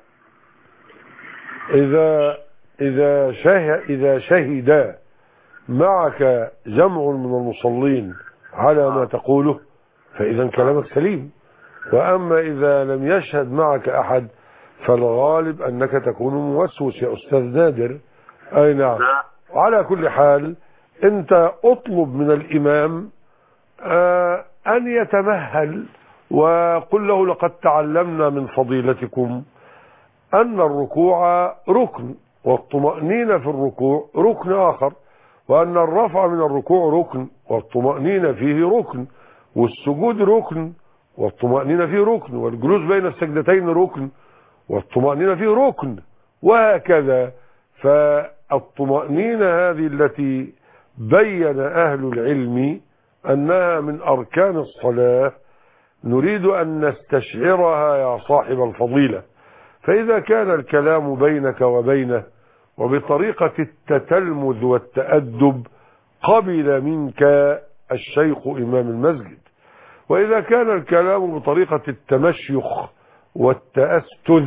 إذا إذا شهد إذا شهد معك جمع من المصلين على ما تقوله فإذا كلامك سليم. وأما إذا لم يشهد معك أحد فالغالب أنك تكون موسوس يا أستاذ نادر. أي نعم. وعلى كل حال أنت أطلب من الإمام آه أن يتمهل، وقل له: لقد تعلمنا من فضيلتكم أن الركوع ركن، والطمأنينة في الركوع ركن آخر، وأن الرفع من الركوع ركن، والطمأنينة فيه ركن، والسجود ركن، والطمأنينة فيه ركن، والجلوس بين السجدتين ركن، والطمأنينة فيه ركن، وهكذا. فالطمأنينة هذه التي بين أهل العلم أنها من أركان الصلاة نريد أن نستشعرها يا صاحب الفضيلة. فإذا كان الكلام بينك وبينه وبطريقة التتلمذ والتأدب قبل منك الشيخ إمام المسجد، وإذا كان الكلام بطريقة التمشيخ والتأستذ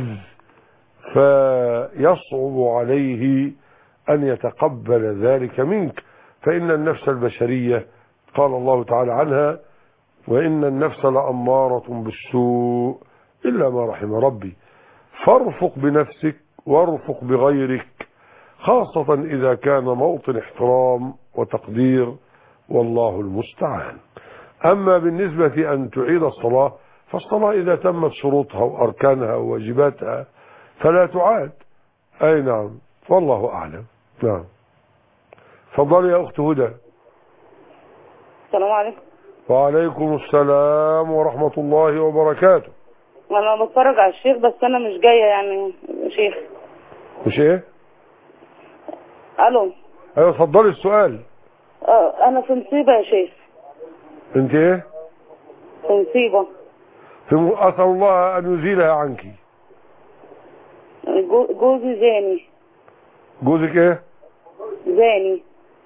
فيصعب عليه أن يتقبل ذلك منك. فإن النفس البشرية قال الله تعالى عنها: وإن النفس لأمارة بالسوء إلا ما رحم ربي. فارفق بنفسك وارفق بغيرك، خاصة إذا كان موطن احترام وتقدير، والله المستعان. أما بالنسبة أن تعيد الصلاة، فالصلاة إذا تمت شروطها وأركانها وواجباتها فلا تعاد. أي نعم، والله أعلم. نعم، تفضلي يا أخت هدى. السلام عليكم. وعليكم السلام ورحمة الله وبركاته. أنا بتفرج على الشيخ بس أنا مش جاية يعني شيخ. مش إيه؟ ألو. أيوة اتفضلي السؤال. أه أنا في مصيبة يا شيخ. أنت إيه؟ في مصيبة. في م... أسأل الله أن يزيلها عنك. جو... جوزي زاني. جوزك إيه؟ زاني.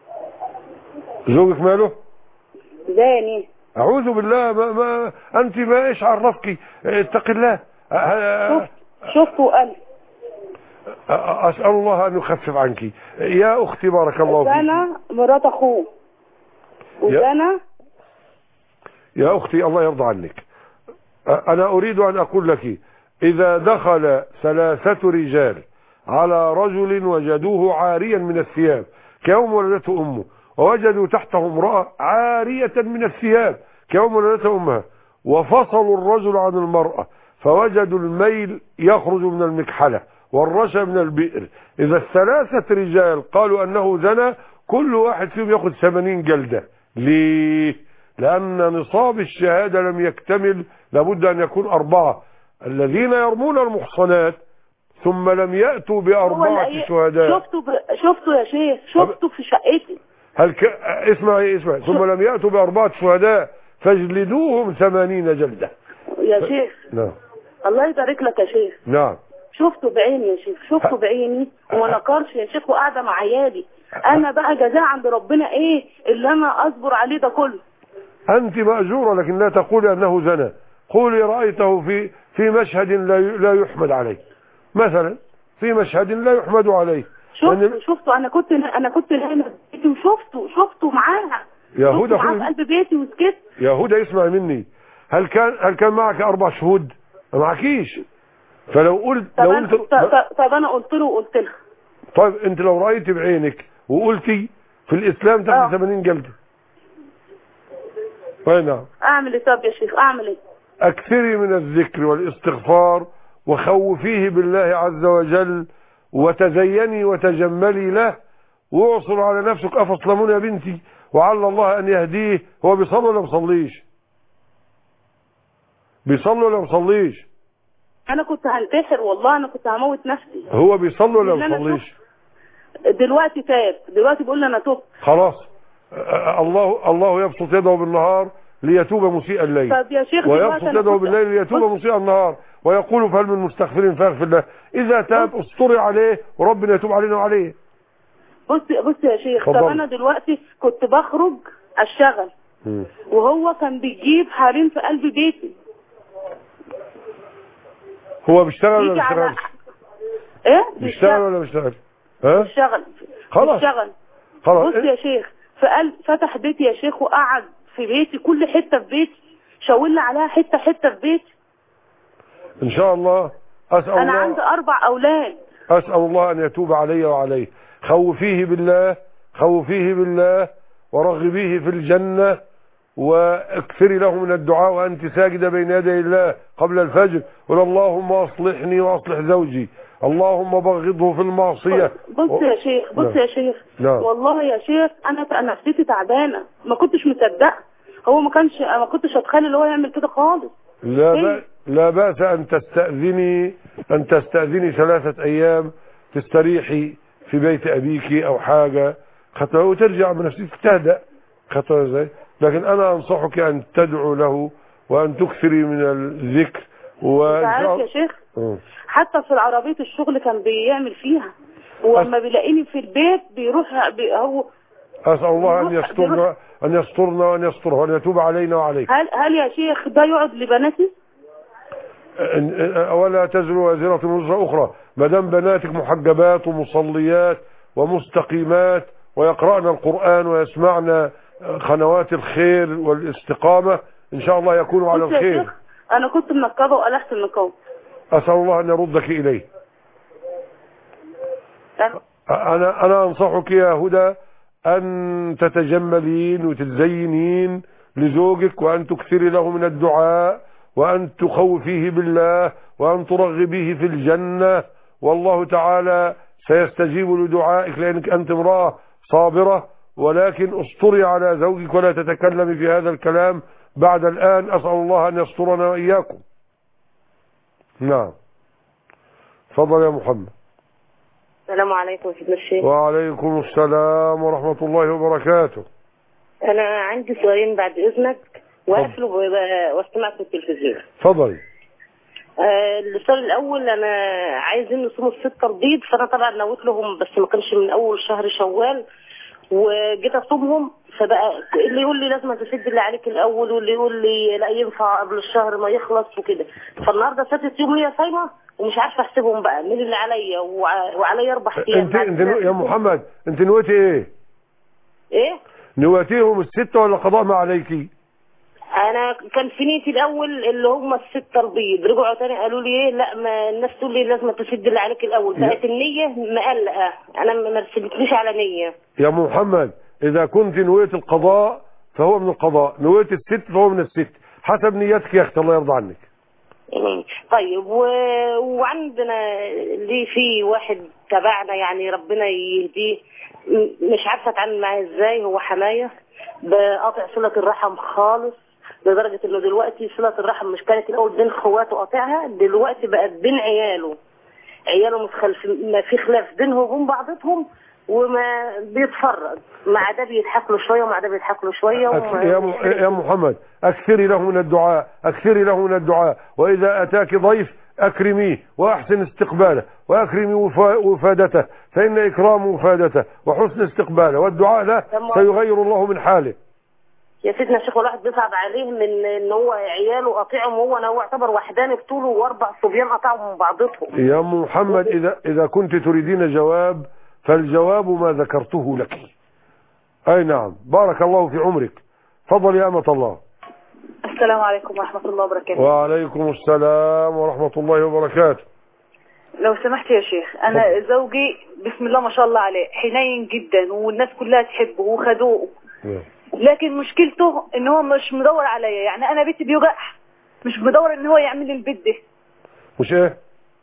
زوجك ماله؟ زاني. أعوذ بالله. ما, ما أنت ما إيش عرفك؟ اتق الله. شفت شفت وقال. أسأل الله أن يخفف عنك يا أختي. بارك الله فيك. أنا مرات أخوه وأنا يا... يا أختي الله يرضى عنك، أنا أريد أن أقول لك إذا دخل ثلاثة رجال على رجل وجدوه عاريا من الثياب كيوم ولدته أمه، ووجدوا تحته امرأة عارية من الثياب كيوم ولدته أمها، وفصلوا الرجل عن المرأة فوجدوا الميل يخرج من المكحلة والرشا من البئر، إذا الثلاثة رجال قالوا أنه زنى كل واحد فيهم يأخذ ثمانين جلدة. ليه؟ لأن نصاب الشهادة لم يكتمل، لابد أن يكون أربعة. الذين يرمون المحصنات ثم لم يأتوا بأربعة شهداء. شفته ب... شفته يا شيخ، شفته في شقتي. هل ك... اسمعي اسمعي ثم لم يأتوا بأربعة شهداء فاجلدوهم ثمانين جلدة. يا ف... شيخ نعم. الله يبارك لك يا شيخ. نعم. شفته بعيني يا شيخ، شفته بعيني وما نكرش يا شيخ، وقاعده مع عيالي. انا بقى جزاء عند ربنا ايه اللي انا اصبر عليه ده كله؟ انت مأجورة، لكن لا تقولي انه زنا، قولي رأيته في في مشهد لا لا يحمد عليه، مثلا في مشهد لا يحمد عليه. شفته شفته انا كنت انا كنت هنا في بيتي وشفته شفته معاها يا هدى معاها في قلب بيتي وسكت. يا هدى اسمعي مني، هل كان هل كان معك اربع شهود؟ ما معكيش. فلو قلت طب لو أنا انت طب انا قلت له وقلت لها. طيب انت لو رأيت بعينك وقلتي في الاسلام تاخد ثمانين جلدة. اي نعم. اعمل ايه طب يا شيخ، اعمل ايه؟ اكثري من الذكر والاستغفار وخوفيه بالله عز وجل وتزيني وتجملي له، واعصر على نفسك افصلمون يا بنتي وعلى الله ان يهديه. هو بيصلي ولا بيصليش؟ بيصلي ولا بيصليش؟ انا كنت هنتحر والله، انا كنت هموت نفسي. هو بيصلي ولا بيصليش؟ دلوقتي تاب، دلوقتي بيقول لي انا تبت. خلاص. الله الله يبسط يده بالنهار ليتوب مسيء الليل. طب يا شيخ ويبسط يده بالليل ليتوب مسيء النهار، ويقول فهل من مستغفر فاغفر له. اذا تاب استري عليه وربنا يتوب علينا وعليه. بص بص يا شيخ، طب انا دلوقتي كنت بخرج اشتغل م. وهو كان بيجيب حريم في قلب بيتي. هو بيشتغل ولا بيشتغلش؟ ايه؟ بيشتغل ولا بيشتغل؟ ها؟ بيشتغل. خلاص بيشتغل. خلاص. بص يا شيخ، فقال فتح بيتي يا شيخ وقعد في بيتي، كل حته في بيتي شاور لي عليها حته حته في بيتي. ان شاء الله. اسال انا الله، عندي اربع اولاد، اسال الله ان يتوب علي وعليه. خوفيه بالله، خوفيه بالله ورغبيه في الجنه، واكثري له من الدعاء وانت ساجده بين يدي الله قبل الفجر، قل اللهم اصلحني واصلح زوجي، اللهم بغضه في المعصيه. بص يا شيخ، بص يا شيخ، نعم. والله يا شيخ انا نفسيتي تعبانه، ما كنتش مصدقه، هو ما كانش ما كنتش اتخيل ان هو يعمل كده خالص. لا بأ... لا باس ان تستاذني ان تستاذني ثلاثه ايام تستريحي في بيت ابيك او حاجه حتى وترجع بنفسك تهدأ خطر ازاي. لكن انا انصحك ان تدعو له وان تكثري من الذكر. وان عارف يا شيخ م. حتى في العربيه الشغل كان بيعمل فيها، ولما أس... بيلاقيني في البيت بيروح بي... هو اسال الله ان يسترنا ان يسترنا وان يستره وان يتوب علينا وعليك. هل هل يا شيخ ده يقعد لبناتي؟ ولا تزر وازرة وزر اخرى، ما دام بناتك محجبات ومصليات ومستقيمات ويقرأن القرآن ويسمعن قنوات الخير والاستقامة ان شاء الله يكونوا على الخير. انا كنت منقبه وقلعت النقاب. أسأل الله أن يردك إليه. أنا أنا أنصحك يا هدى أن تتجملين وتتزينين لزوجك، وأن تكثري له من الدعاء، وأن تخوفيه بالله، وأن ترغبيه في الجنة، والله تعالى سيستجيب لدعائك لأنك أنت امرأة صابرة. ولكن اسطري على زوجك ولا تتكلمي في هذا الكلام بعد الآن. أسأل الله أن يسترنا وإياكم. نعم، تفضل يا محمد. السلام عليكم سيدنا الشيخ. وعليكم السلام ورحمة الله وبركاته. أنا عندي سؤالين بعد إذنك، وأقفل واستمع في التلفزيون. تفضلي. آه السؤال الأول، أنا عايزين نصوم الستة البيض، فأنا طبعا نويت لهم بس ما كانش من أول شهر شوال، وجيت أصومهم، فبقى اللي يقول لي لازم تسد اللي عليك الأول، واللي يقول لي لا ينفع قبل الشهر ما يخلص وكده. فالنهارده فاتت يوم ليا صايمة ومش عارفه احسبهم بقى مين اللي عليا، وعليا اربع ايام. انت انت يا محمد انت نويتي ايه؟ ايه؟ نويتيهم السته ولا قضاء ما عليكي؟ انا كان في نيتي الاول اللي هم السته البيض، رجعوا تاني قالوا لي ايه لا، ما الناس تقول لي لازم تسد اللي عليك الاول، بقت النيه مقلقه، انا ما رسلتليش على نيه. يا محمد اذا كنت نويت القضاء فهو من القضاء، نويت الست فهو من الست، حسب نيتك يا اختي الله يرضى عنك. طيب و... وعندنا ليه في واحد تبعنا يعني ربنا يهديه، مش عارفه اتعامل معاه ازاي، هو حمايه بقاطع صله الرحم خالص، لدرجه انه دلوقتي صله الرحم مش كانت الاول بين اخواته قاطعها، دلوقتي بقت بين عياله عياله متخلفين، ما في خلاف بينهم وبين بعضهم، وما بيتفرج، مع ده بيضحك له شويه ومع ده بيضحك له شويه. يا م... يا محمد اكثري له من الدعاء، اكثري له من الدعاء، واذا اتاك ضيف اكرميه واحسن استقباله، واكرمي وفا... وفادته، فان اكرام وفادته وحسن استقباله والدعاء له سيغير الله من حاله. يا سيدنا الشيخ الواحد بيصعب عليه من ان هو عياله قاطعهم، وهو انا هو اعتبر وحداني بطوله واربع صبيان قطعهم من بعضهم. يا محمد اذا اذا كنت تريدين جواب فالجواب ما ذكرته لك. اي نعم، بارك الله في عمرك. تفضل يا أمة الله. السلام عليكم ورحمة الله وبركاته. وعليكم السلام ورحمة الله وبركاته. لو سمحت يا شيخ، أنا فضل. زوجي بسم الله ما شاء الله عليه حنين جدا والناس كلها تحبه وخدوه، لكن مشكلته ان هو مش مدور عليا، يعني أنا بيتي بيوجع، مش مدور ان هو يعمل لي البيت ده. مش ايه؟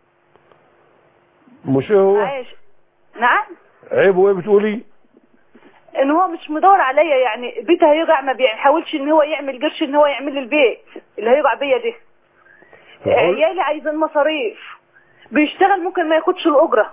مش ايه هو؟ عايش. نعم؟ عيب وايه بتقولي؟ ان هو مش مدور عليا، يعني بيته هيقع، ما بيحاولش ان هو يعمل قرش ان هو يعمل لي البيت اللي هيقع بيا ده. عيالي عايزين مصاريف، بيشتغل ممكن ما ياخدش الاجره.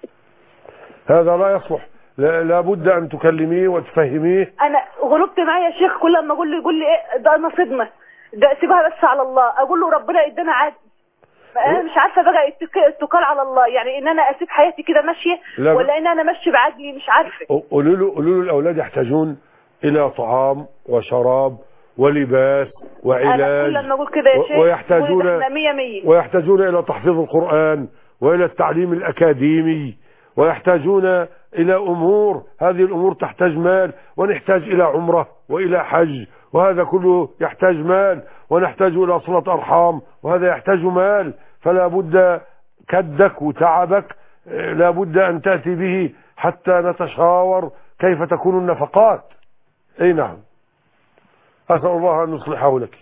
هذا لا يصلح، لا لابد ان تكلميه وتفهميه. انا غلبت معايا يا شيخ، كل ما اقول له يقول لي ايه ده نصيبنا، ده سيبها بس على الله، اقول له ربنا يدينا عادي. انا مش عارفه بقى اتكال على الله، يعني ان انا اسيب حياتي كده ماشيه ولا ان انا ماشي بعدلي، مش عارفه. قولوا له قولوا له الاولاد يحتاجون الى طعام وشراب ولباس وعلاج. انا كل ما اقول كده يا شيخ ويحتاجون مية مية. ويحتاجون الى تحفيظ القرآن والى التعليم الاكاديمي، ويحتاجون الى امور، هذه الامور تحتاج مال، ونحتاج الى عمره والى حج، وهذا كله يحتاج مال، ونحتاج الى صلة ارحام وهذا يحتاج مال. فلا بد كدك وتعبك لا بد ان تأتي به حتى نتشاور كيف تكون النفقات. اي نعم، اسأل الله ان يصلحه لك.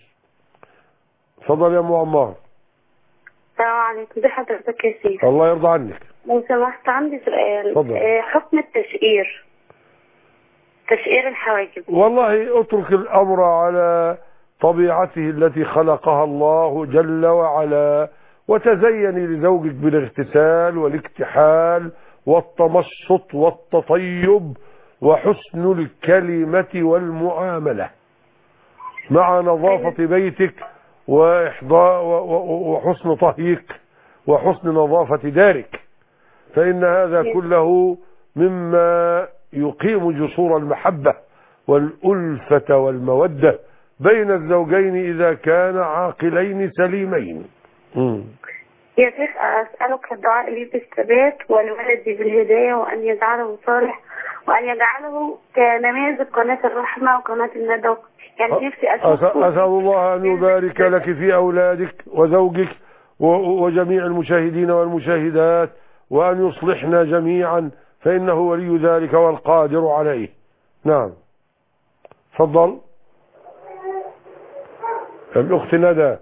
تفضل يا ام عمار. السلام عليكم، دي حضرتك يا سيدي. الله يرضى عنك. لو سمحت عندي سؤال. تفضل. حكم التشقير، تشقير الحواجب. والله اترك الامر على طبيعته التي خلقها الله جل وعلا، وتزيني لزوجك بالاغتسال والاكتحال والتمشط والتطيب وحسن الكلمة والمعاملة مع نظافة بيتك وإحضاء وحسن طهيك وحسن نظافة دارك، فإن هذا كله مما يقيم جسور المحبة والألفة والمودة بين الزوجين إذا كان عاقلين سليمين. مم. يا شيخ أسألك الدعاء لي بالثبات ولولدي بالهداية وأن يجعله صالح وأن يجعله كنماذج قناة الرحمة وقناة الندى. يعني نفسي أشوف. أسأل الله أن يبارك لك في أولادك وزوجك وجميع المشاهدين والمشاهدات، وأن يصلحنا جميعا، فإنه ولي ذلك والقادر عليه. نعم، تفضل الأخت ندى.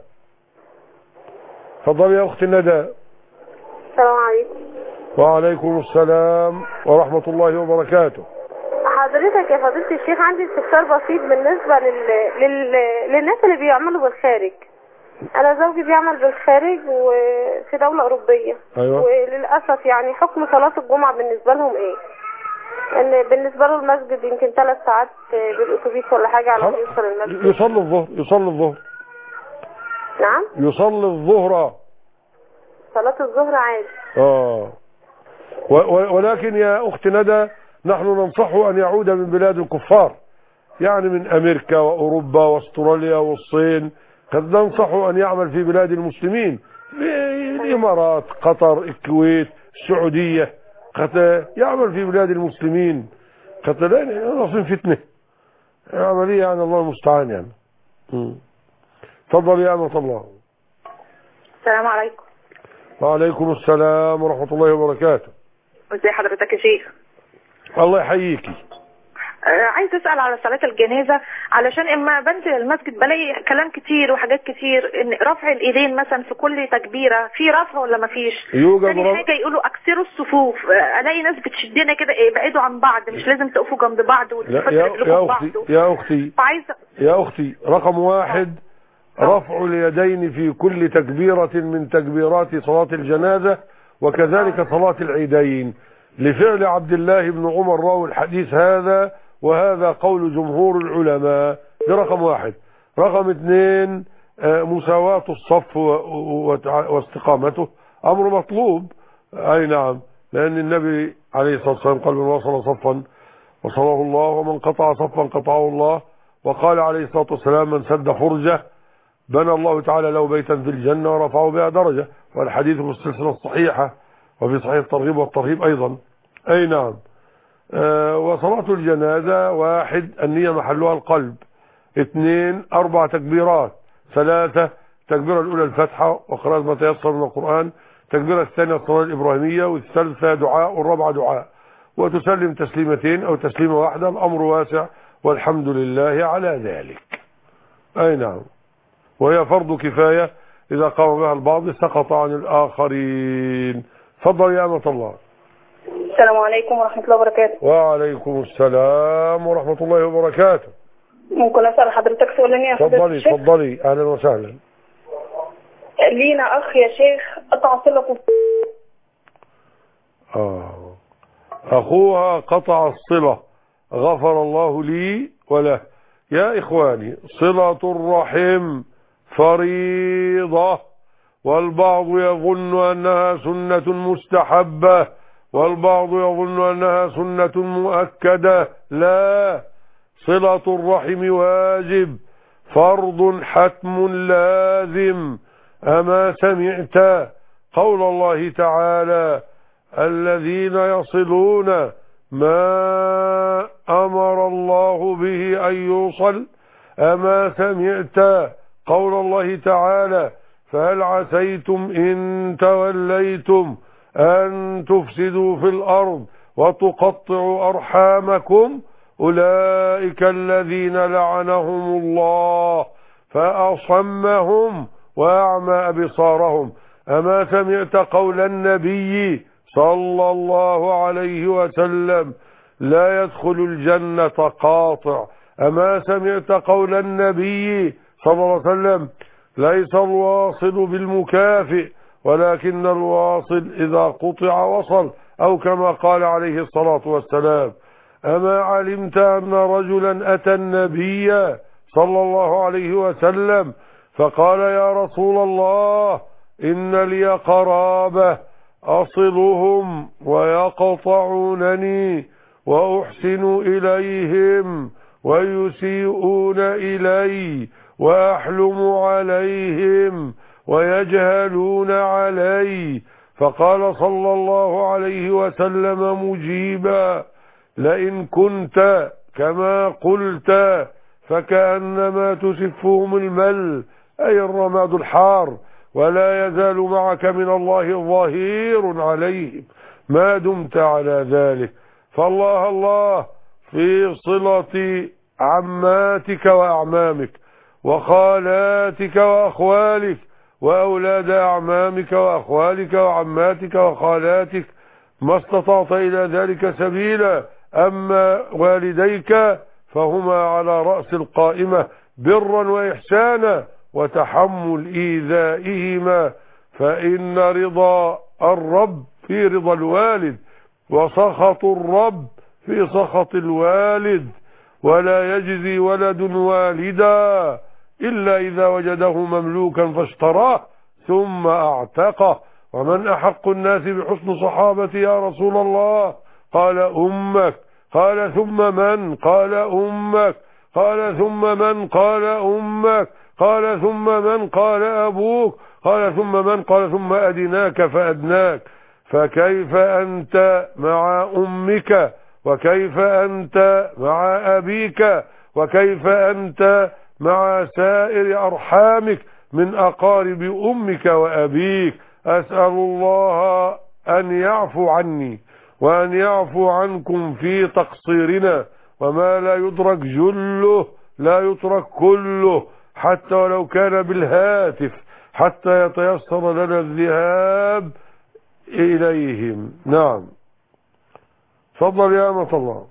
تفضل يا أخت ندى. السلام عليكم. وعليكم السلام ورحمة الله وبركاته. حضرتك يا فضيلة الشيخ، عندي استفسار بسيط بالنسبة لل... لل... للناس اللي بيعملوا بالخارج. أنا زوجي بيعمل بالخارج وفي دولة أوروبية. أيوة. وللأسف يعني حكم صلاة الجمعة بالنسبة لهم إيه؟ إن بالنسبة له المسجد يمكن ثلاث ساعات بالأتوبيس ولا حاجة على ما يوصل المسجد. يصلي الظهر يصلي الظهر نعم؟ يصلي الظهر. صلاة الظهر عادي. آه و... و... ولكن يا أخت ندى، نحن ننصحه أن يعود من بلاد الكفار، يعني من أمريكا وأوروبا واستراليا والصين. قد ننصحه أن يعمل في بلاد المسلمين، الإمارات، قطر، الكويت، السعودية. قد يعمل في بلاد المسلمين، قد لا نصف فتنة عملية، يعني الله المستعان. يعني تفضل يا أمة الله. السلام عليكم. وعليكم السلام ورحمة الله وبركاته. ازي حضرتك يا شيخ؟ الله يحييكي. آه عايز اسال على صلاه الجنازه، علشان اما بنزل المسجد بلاقي كلام كتير وحاجات كتير، ان رفع الايدين مثلا في كل تكبيره في رفع ولا ما فيش؟ ثاني حاجه يقولوا اكسروا الصفوف، آه الاقي ناس بتشدنا كده، ابعدوا عن بعض، مش لازم تقفوا جنب بعض وتفتحوا رجلكم بعض. يا اختي فعايزه يا اختي رقم واحد، رفع اليدين في كل تكبيره من تكبيرات صلاه الجنازه، وكذلك صلاه العيدين، لفعل عبد الله بن عمر راوي الحديث هذا، وهذا قول جمهور العلماء. ده رقم واحد. رقم اثنين، مساواة الصف واستقامته أمر مطلوب. أي نعم، لأن النبي عليه الصلاة والسلام قال: من وصل صفا وصله الله، ومن قطع صفا قطعه الله. وقال عليه الصلاة والسلام: من سد فرجة بنى الله تعالى له بيتا في الجنة ورفعه بها درجة. والحديث في السلسلة الصحيحة وفي صحيح الترغيب والترهيب أيضا. أي نعم. آه وصلاة الجنازة: واحد، النية محلها القلب. اثنين، أربع تكبيرات. ثلاثة، التكبيرة الأولى الفتحة وقراءة ما تيسر من القرآن. التكبيرة الثانية الصلاة الإبراهيمية، والثالثة دعاء، والرابعة دعاء. وتسلم تسليمتين أو تسليمة واحدة. الأمر واسع والحمد لله على ذلك. أي نعم. وهي فرض كفاية، إذا قام بها البعض سقط عن الآخرين. تفضل يا أمة الله. السلام عليكم ورحمة الله وبركاته. وعليكم السلام ورحمة الله وبركاته. ممكن أسأل حضرتك سؤالين يا حضرتك؟ تفضلي تفضلي، أهلا وسهلا. لينا أخ يا شيخ قطع صلته. آه أخوها قطع الصلة، غفر الله لي وله. يا إخواني، صلة الرحم فريضة، والبعض يظن أنها سنة مستحبة، والبعض يظن أنها سنة مؤكدة. لا، صلة الرحم واجب، فرض حتم لازم. أما سمعت قول الله تعالى: الذين يصلون ما أمر الله به أن يوصل؟ أما سمعت قول الله تعالى: فهل عسيتم إن توليتم أن تفسدوا في الأرض وتقطعوا أرحامكم؟ أولئك الذين لعنهم الله فأصمهم وأعمى أبصارهم. أما سمعت قول النبي صلى الله عليه وسلم: لا يدخل الجنة قاطع؟ أما سمعت قول النبي صلى الله عليه وسلم: ليس الواصل بالمكافئ ولكن الواصل إذا قطع وصل، أو كما قال عليه الصلاة والسلام. أما علمت أن رجلا أتى النبي صلى الله عليه وسلم فقال: يا رسول الله، إن لي قرابة أصلهم ويقطعونني وأحسن إليهم ويسيئون إلي وأحلم عليهم ويجهلون علي. فقال صلى الله عليه وسلم مجيبا: لئن كنت كما قلت فكأنما تسفهم المل أي الرماد الحار، ولا يزال معك من الله ظهير عليهم ما دمت على ذلك. فالله الله في صلة عماتك وأعمامك وخالاتك وأخوالك وأولاد أعمامك وأخوالك وعماتك وخالاتك ما استطعت إلى ذلك سبيلا. أما والديك فهما على رأس القائمة برا وإحسانا وتحمل إيذائهما، فإن رضا الرب في رضا الوالد وسخط الرب في سخط الوالد، ولا يجزي ولد والدا إلا إذا وجده مملوكا فاشتراه ثم اعتقه. ومن أحق الناس بحسن صحابتي يا رسول الله؟ قال أمك. قال ثم من؟ قال أمك. قال ثم من؟ قال أمك. قال ثم من؟ قال أبوك. قال ثم من؟ قال ثم أدناك فأدناك. فكيف أنت مع أمك؟ وكيف أنت مع أبيك؟ وكيف أنت مع سائر أرحامك من أقارب أمك وأبيك؟ أسأل الله أن يعفو عني وأن يعفو عنكم في تقصيرنا، وما لا يدرك جله لا يترك كله، حتى ولو كان بالهاتف، حتى يتيسر لنا الذهاب إليهم. نعم، تفضل يا أمة الله.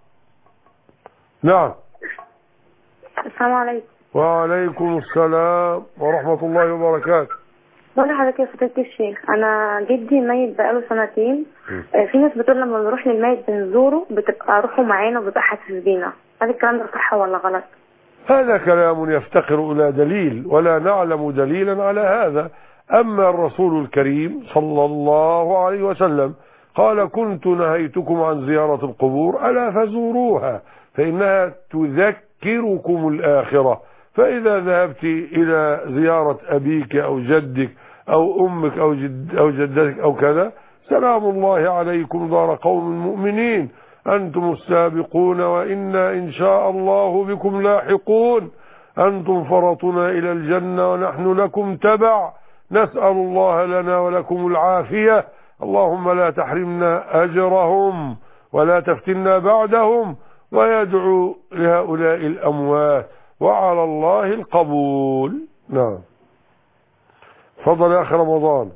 نعم. السلام عليكم. وعليكم السلام ورحمة الله وبركاته. بقول لحضرتك يا فضيلة الشيخ، أنا جدي ميت بقاله سنتين. في ناس بتقول لما بنروح للميت بنزوره بتبقى روحه معانا وبيبقى حاسس بينا، هل الكلام ده صح ولا غلط؟ هذا كلام يفتقر إلى دليل، ولا نعلم دليلا على هذا. أما الرسول الكريم صلى الله عليه وسلم قال: كنت نهيتكم عن زيارة القبور ألا فزوروها فإنها تذكركم الآخرة. فإذا ذهبت إلى زيارة أبيك أو جدك أو أمك أو, جد أو جدتك أو كذا، سلام الله عليكم دار قوم مؤمنين، أنتم السابقون وإنا إن شاء الله بكم لاحقون، أنتم فرطنا إلى الجنة ونحن لكم تبع، نسأل الله لنا ولكم العافية، اللهم لا تحرمنا أجرهم ولا تفتنا بعدهم. ويدعو لهؤلاء الأموات وعلى الله القبول. نعم. فضل يا أخي رمضان.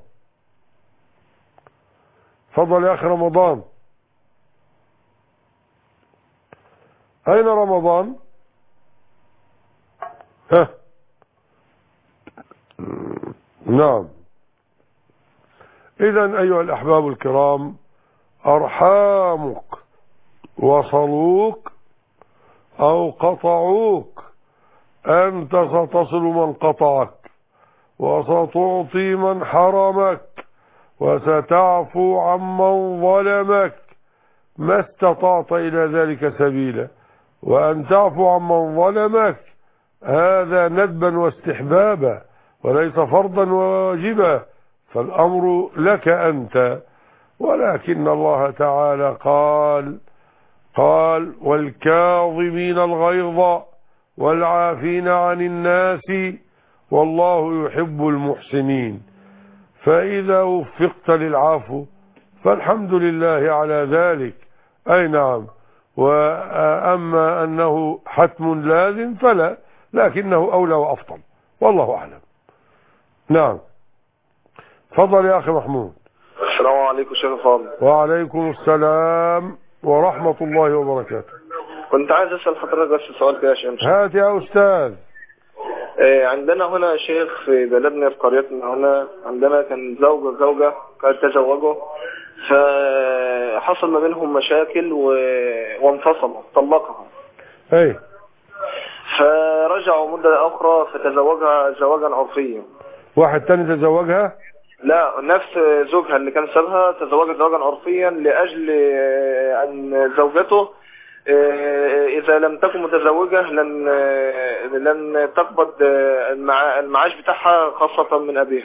فضل يا أخي رمضان. أين رمضان؟ ها. نعم. إذن أيها الأحباب الكرام، أرحامك وصلوك أو قطعوك، أنت ستصل من قطعك وستعطي من حرمك وستعفو عمن ظلمك ما استطعت إلى ذلك سبيلا. وأن تعفو عمن ظلمك هذا ندبا واستحبابا وليس فرضا وواجبا، فالأمر لك أنت. ولكن الله تعالى قال قال والكاظمين الغيظ والعافين عن الناس والله يحب المحسنين. فإذا وفقت للعفو فالحمد لله على ذلك. أي نعم. وأما أنه حتم لازم فلا، لكنه أولى وأفضل، والله أعلم. نعم. تفضل يا أخي محمود. السلام عليكم شيخ فاضل. وعليكم السلام ورحمة الله وبركاته. كنت عايز أسأل حضرتك بس سؤال كده يا شيخ. هات يا أستاذ. عندنا هنا يا شيخ في بلدنا في قريتنا هنا عندنا كان زوجة زوجة كانت تزوجوا، فحصل ما بينهم مشاكل و... وانفصلوا، طلقها. اي. فرجعوا مدة أخرى فتزوجها زواجا عرفيا. واحد تاني تزوجها؟ لا، نفس زوجها اللي كان سابها تزوجت زواجا عرفيا لأجل أن زوجته إذا لم تكن متزوجة لن لن تقبض المعاش بتاعها خاصة من أبيها.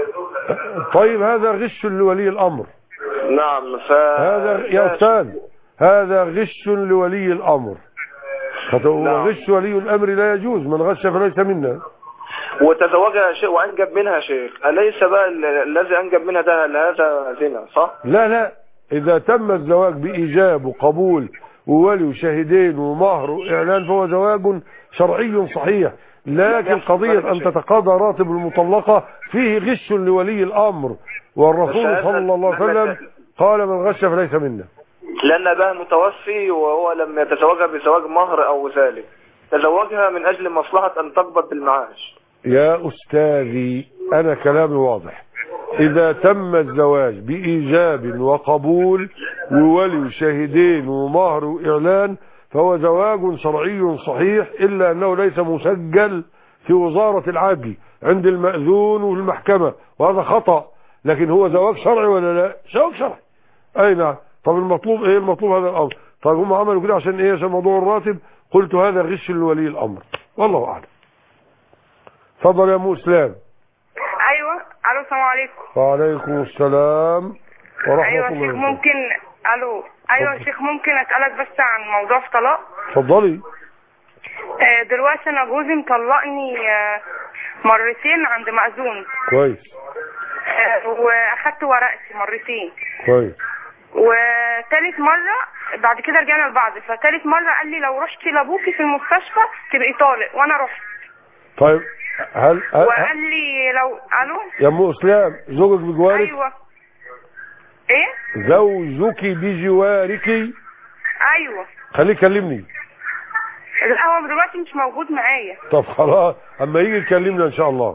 طيب هذا غش لولي الأمر. نعم. ف... هذا يا أستاذ هذا غش لولي الأمر. غش ولي الأمر لا يجوز، من غش فليس منا. وتزوجها شيء وأنجب منها شيخ، أليس بقى الذي أنجب منها ده هذا زنا صح؟ لا لا، إذا تم الزواج بإيجاب وقبول وولي وشاهدين ومهر وإعلان فهو زواج شرعي صحيح. لكن قضية أن تتقاضى راتب المطلقة فيه غش لولي الأمر، والرسول صلى الله عليه وسلم قال من غش فليس منا. لأن أباها متوفي وهو لم يتزوجها بزواج مهر أو ذلك، تزوجها من أجل مصلحة أن تقبض بالمعاش. يا أستاذي أنا كلامي واضح، إذا تم الزواج بإيجاب وقبول وولي وشاهدين ومهر وإعلان فهو زواج شرعي صحيح، إلا أنه ليس مسجل في وزارة العدل عند المأذون والمحكمة، وهذا خطأ. لكن هو زواج شرعي ولا لا؟ زواج شرعي. أي نعم. طب المطلوب إيه؟ المطلوب هذا الأمر. طب هم عملوا كده عشان إيه؟ عشان موضوع الراتب. قلت هذا غش لولي الأمر، والله أعلم. تفضل يا أم إسلام. ايوه. الو السلام عليكم. وعليكم السلام ورحمه أيوة الله وبركاته. ممكن الو ايوه يا شيخ، ممكن اسالك بس عن موضوع الطلاق؟ اتفضلي. آه دلوقتي انا جوزي مطلقني آه مرتين عند مأذون. كويس. آه واخدت ورقتي مرتين. كويس. وثالث مره بعد كده رجعنا لبعض، فثالث مره قال لي لو رحتي لابوكي في المستشفى تبقي طالق، وانا رحت. طيب هل, هل وقال لي لو الو يا ام اسلام زوجك بجوارك؟ ايوه. ايه؟ زوجك بجوارك؟ ايوه. خليه يكلمني. لا هو دلوقتي مش موجود معايا. طب خلاص اما يجي يكلمنا ان شاء الله.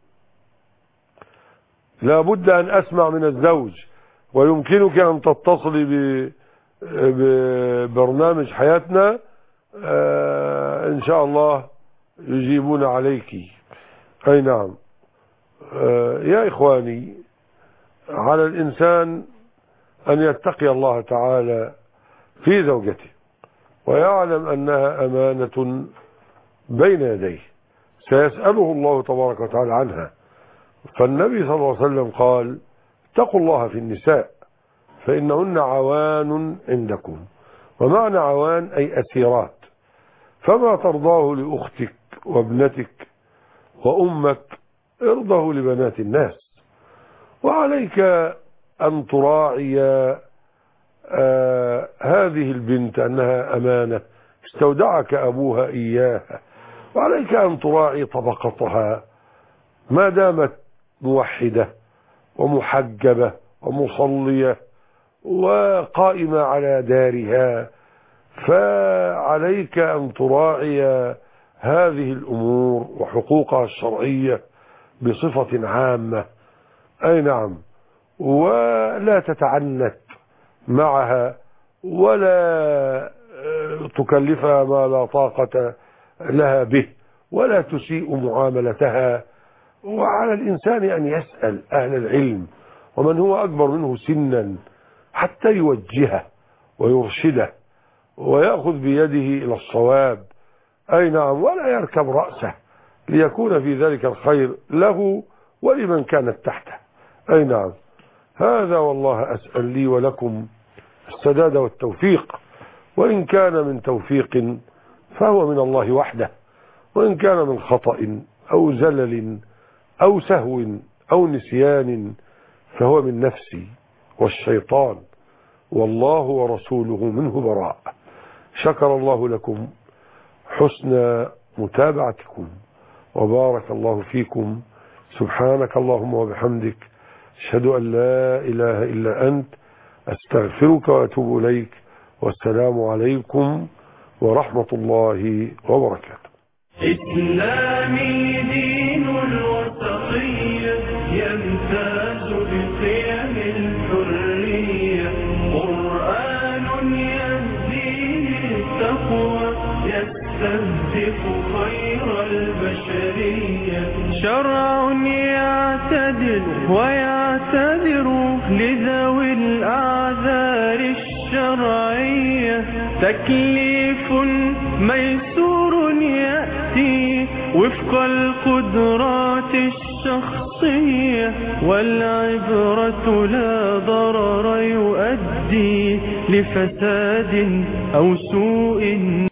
لابد ان اسمع من الزوج، ويمكنك ان تتصلي ب ببرنامج حياتنا آه ان شاء الله يجيبون عليك. اي نعم. آه يا اخواني، على الانسان ان يتقي الله تعالى في زوجته ويعلم انها امانة بين يديه سيسأله الله تبارك وتعالى عنها. فالنبي صلى الله عليه وسلم قال اتقوا الله في النساء فإنهن عوان عندكم، ومعنى عوان أي أسيرات، فما ترضاه لأختك وابنتك وأمك ارضه لبنات الناس. وعليك أن تراعي آه هذه البنت أنها أمانة استودعك أبوها إياها، وعليك أن تراعي طبقتها ما دامت موحدة ومحجبة ومصلية وقائمة على دارها، فعليك أن تراعي هذه الأمور وحقوقها الشرعية بصفة عامة. أي نعم. ولا تتعنت معها ولا تكلفها ما لا طاقة لها به ولا تسيء معاملتها. وعلى الإنسان أن يسأل أهل العلم ومن هو أكبر منه سنا حتى يوجهه ويرشده ويأخذ بيده إلى الصواب. أي نعم. ولا يركب رأسه ليكون في ذلك الخير له ولمن كانت تحته. أي نعم. هذا والله أسأل لي ولكم السداد والتوفيق، وإن كان من توفيق فهو من الله وحده، وإن كان من خطأ أو زلل أو سهو أو نسيان فهو من نفسي والشيطان، والله ورسوله منه براء. شكر الله لكم حسن متابعتكم وبارك الله فيكم. سبحانك اللهم وبحمدك أشهد أن لا إله إلا أنت أستغفرك وأتوب إليك، والسلام عليكم ورحمة الله وبركاته. إسلامي دين الوسطية يمتاز بقيم الحرية، قرآن يهدي للتقوى يستهدف خير البشرية، شرع يعتدل ويعتذر لذوي الأعذار الشرعية، تكليف ميسور يأتي وفق القدرات الشخصية، والعبرة لا ضرر يؤدي لفساد أو سوء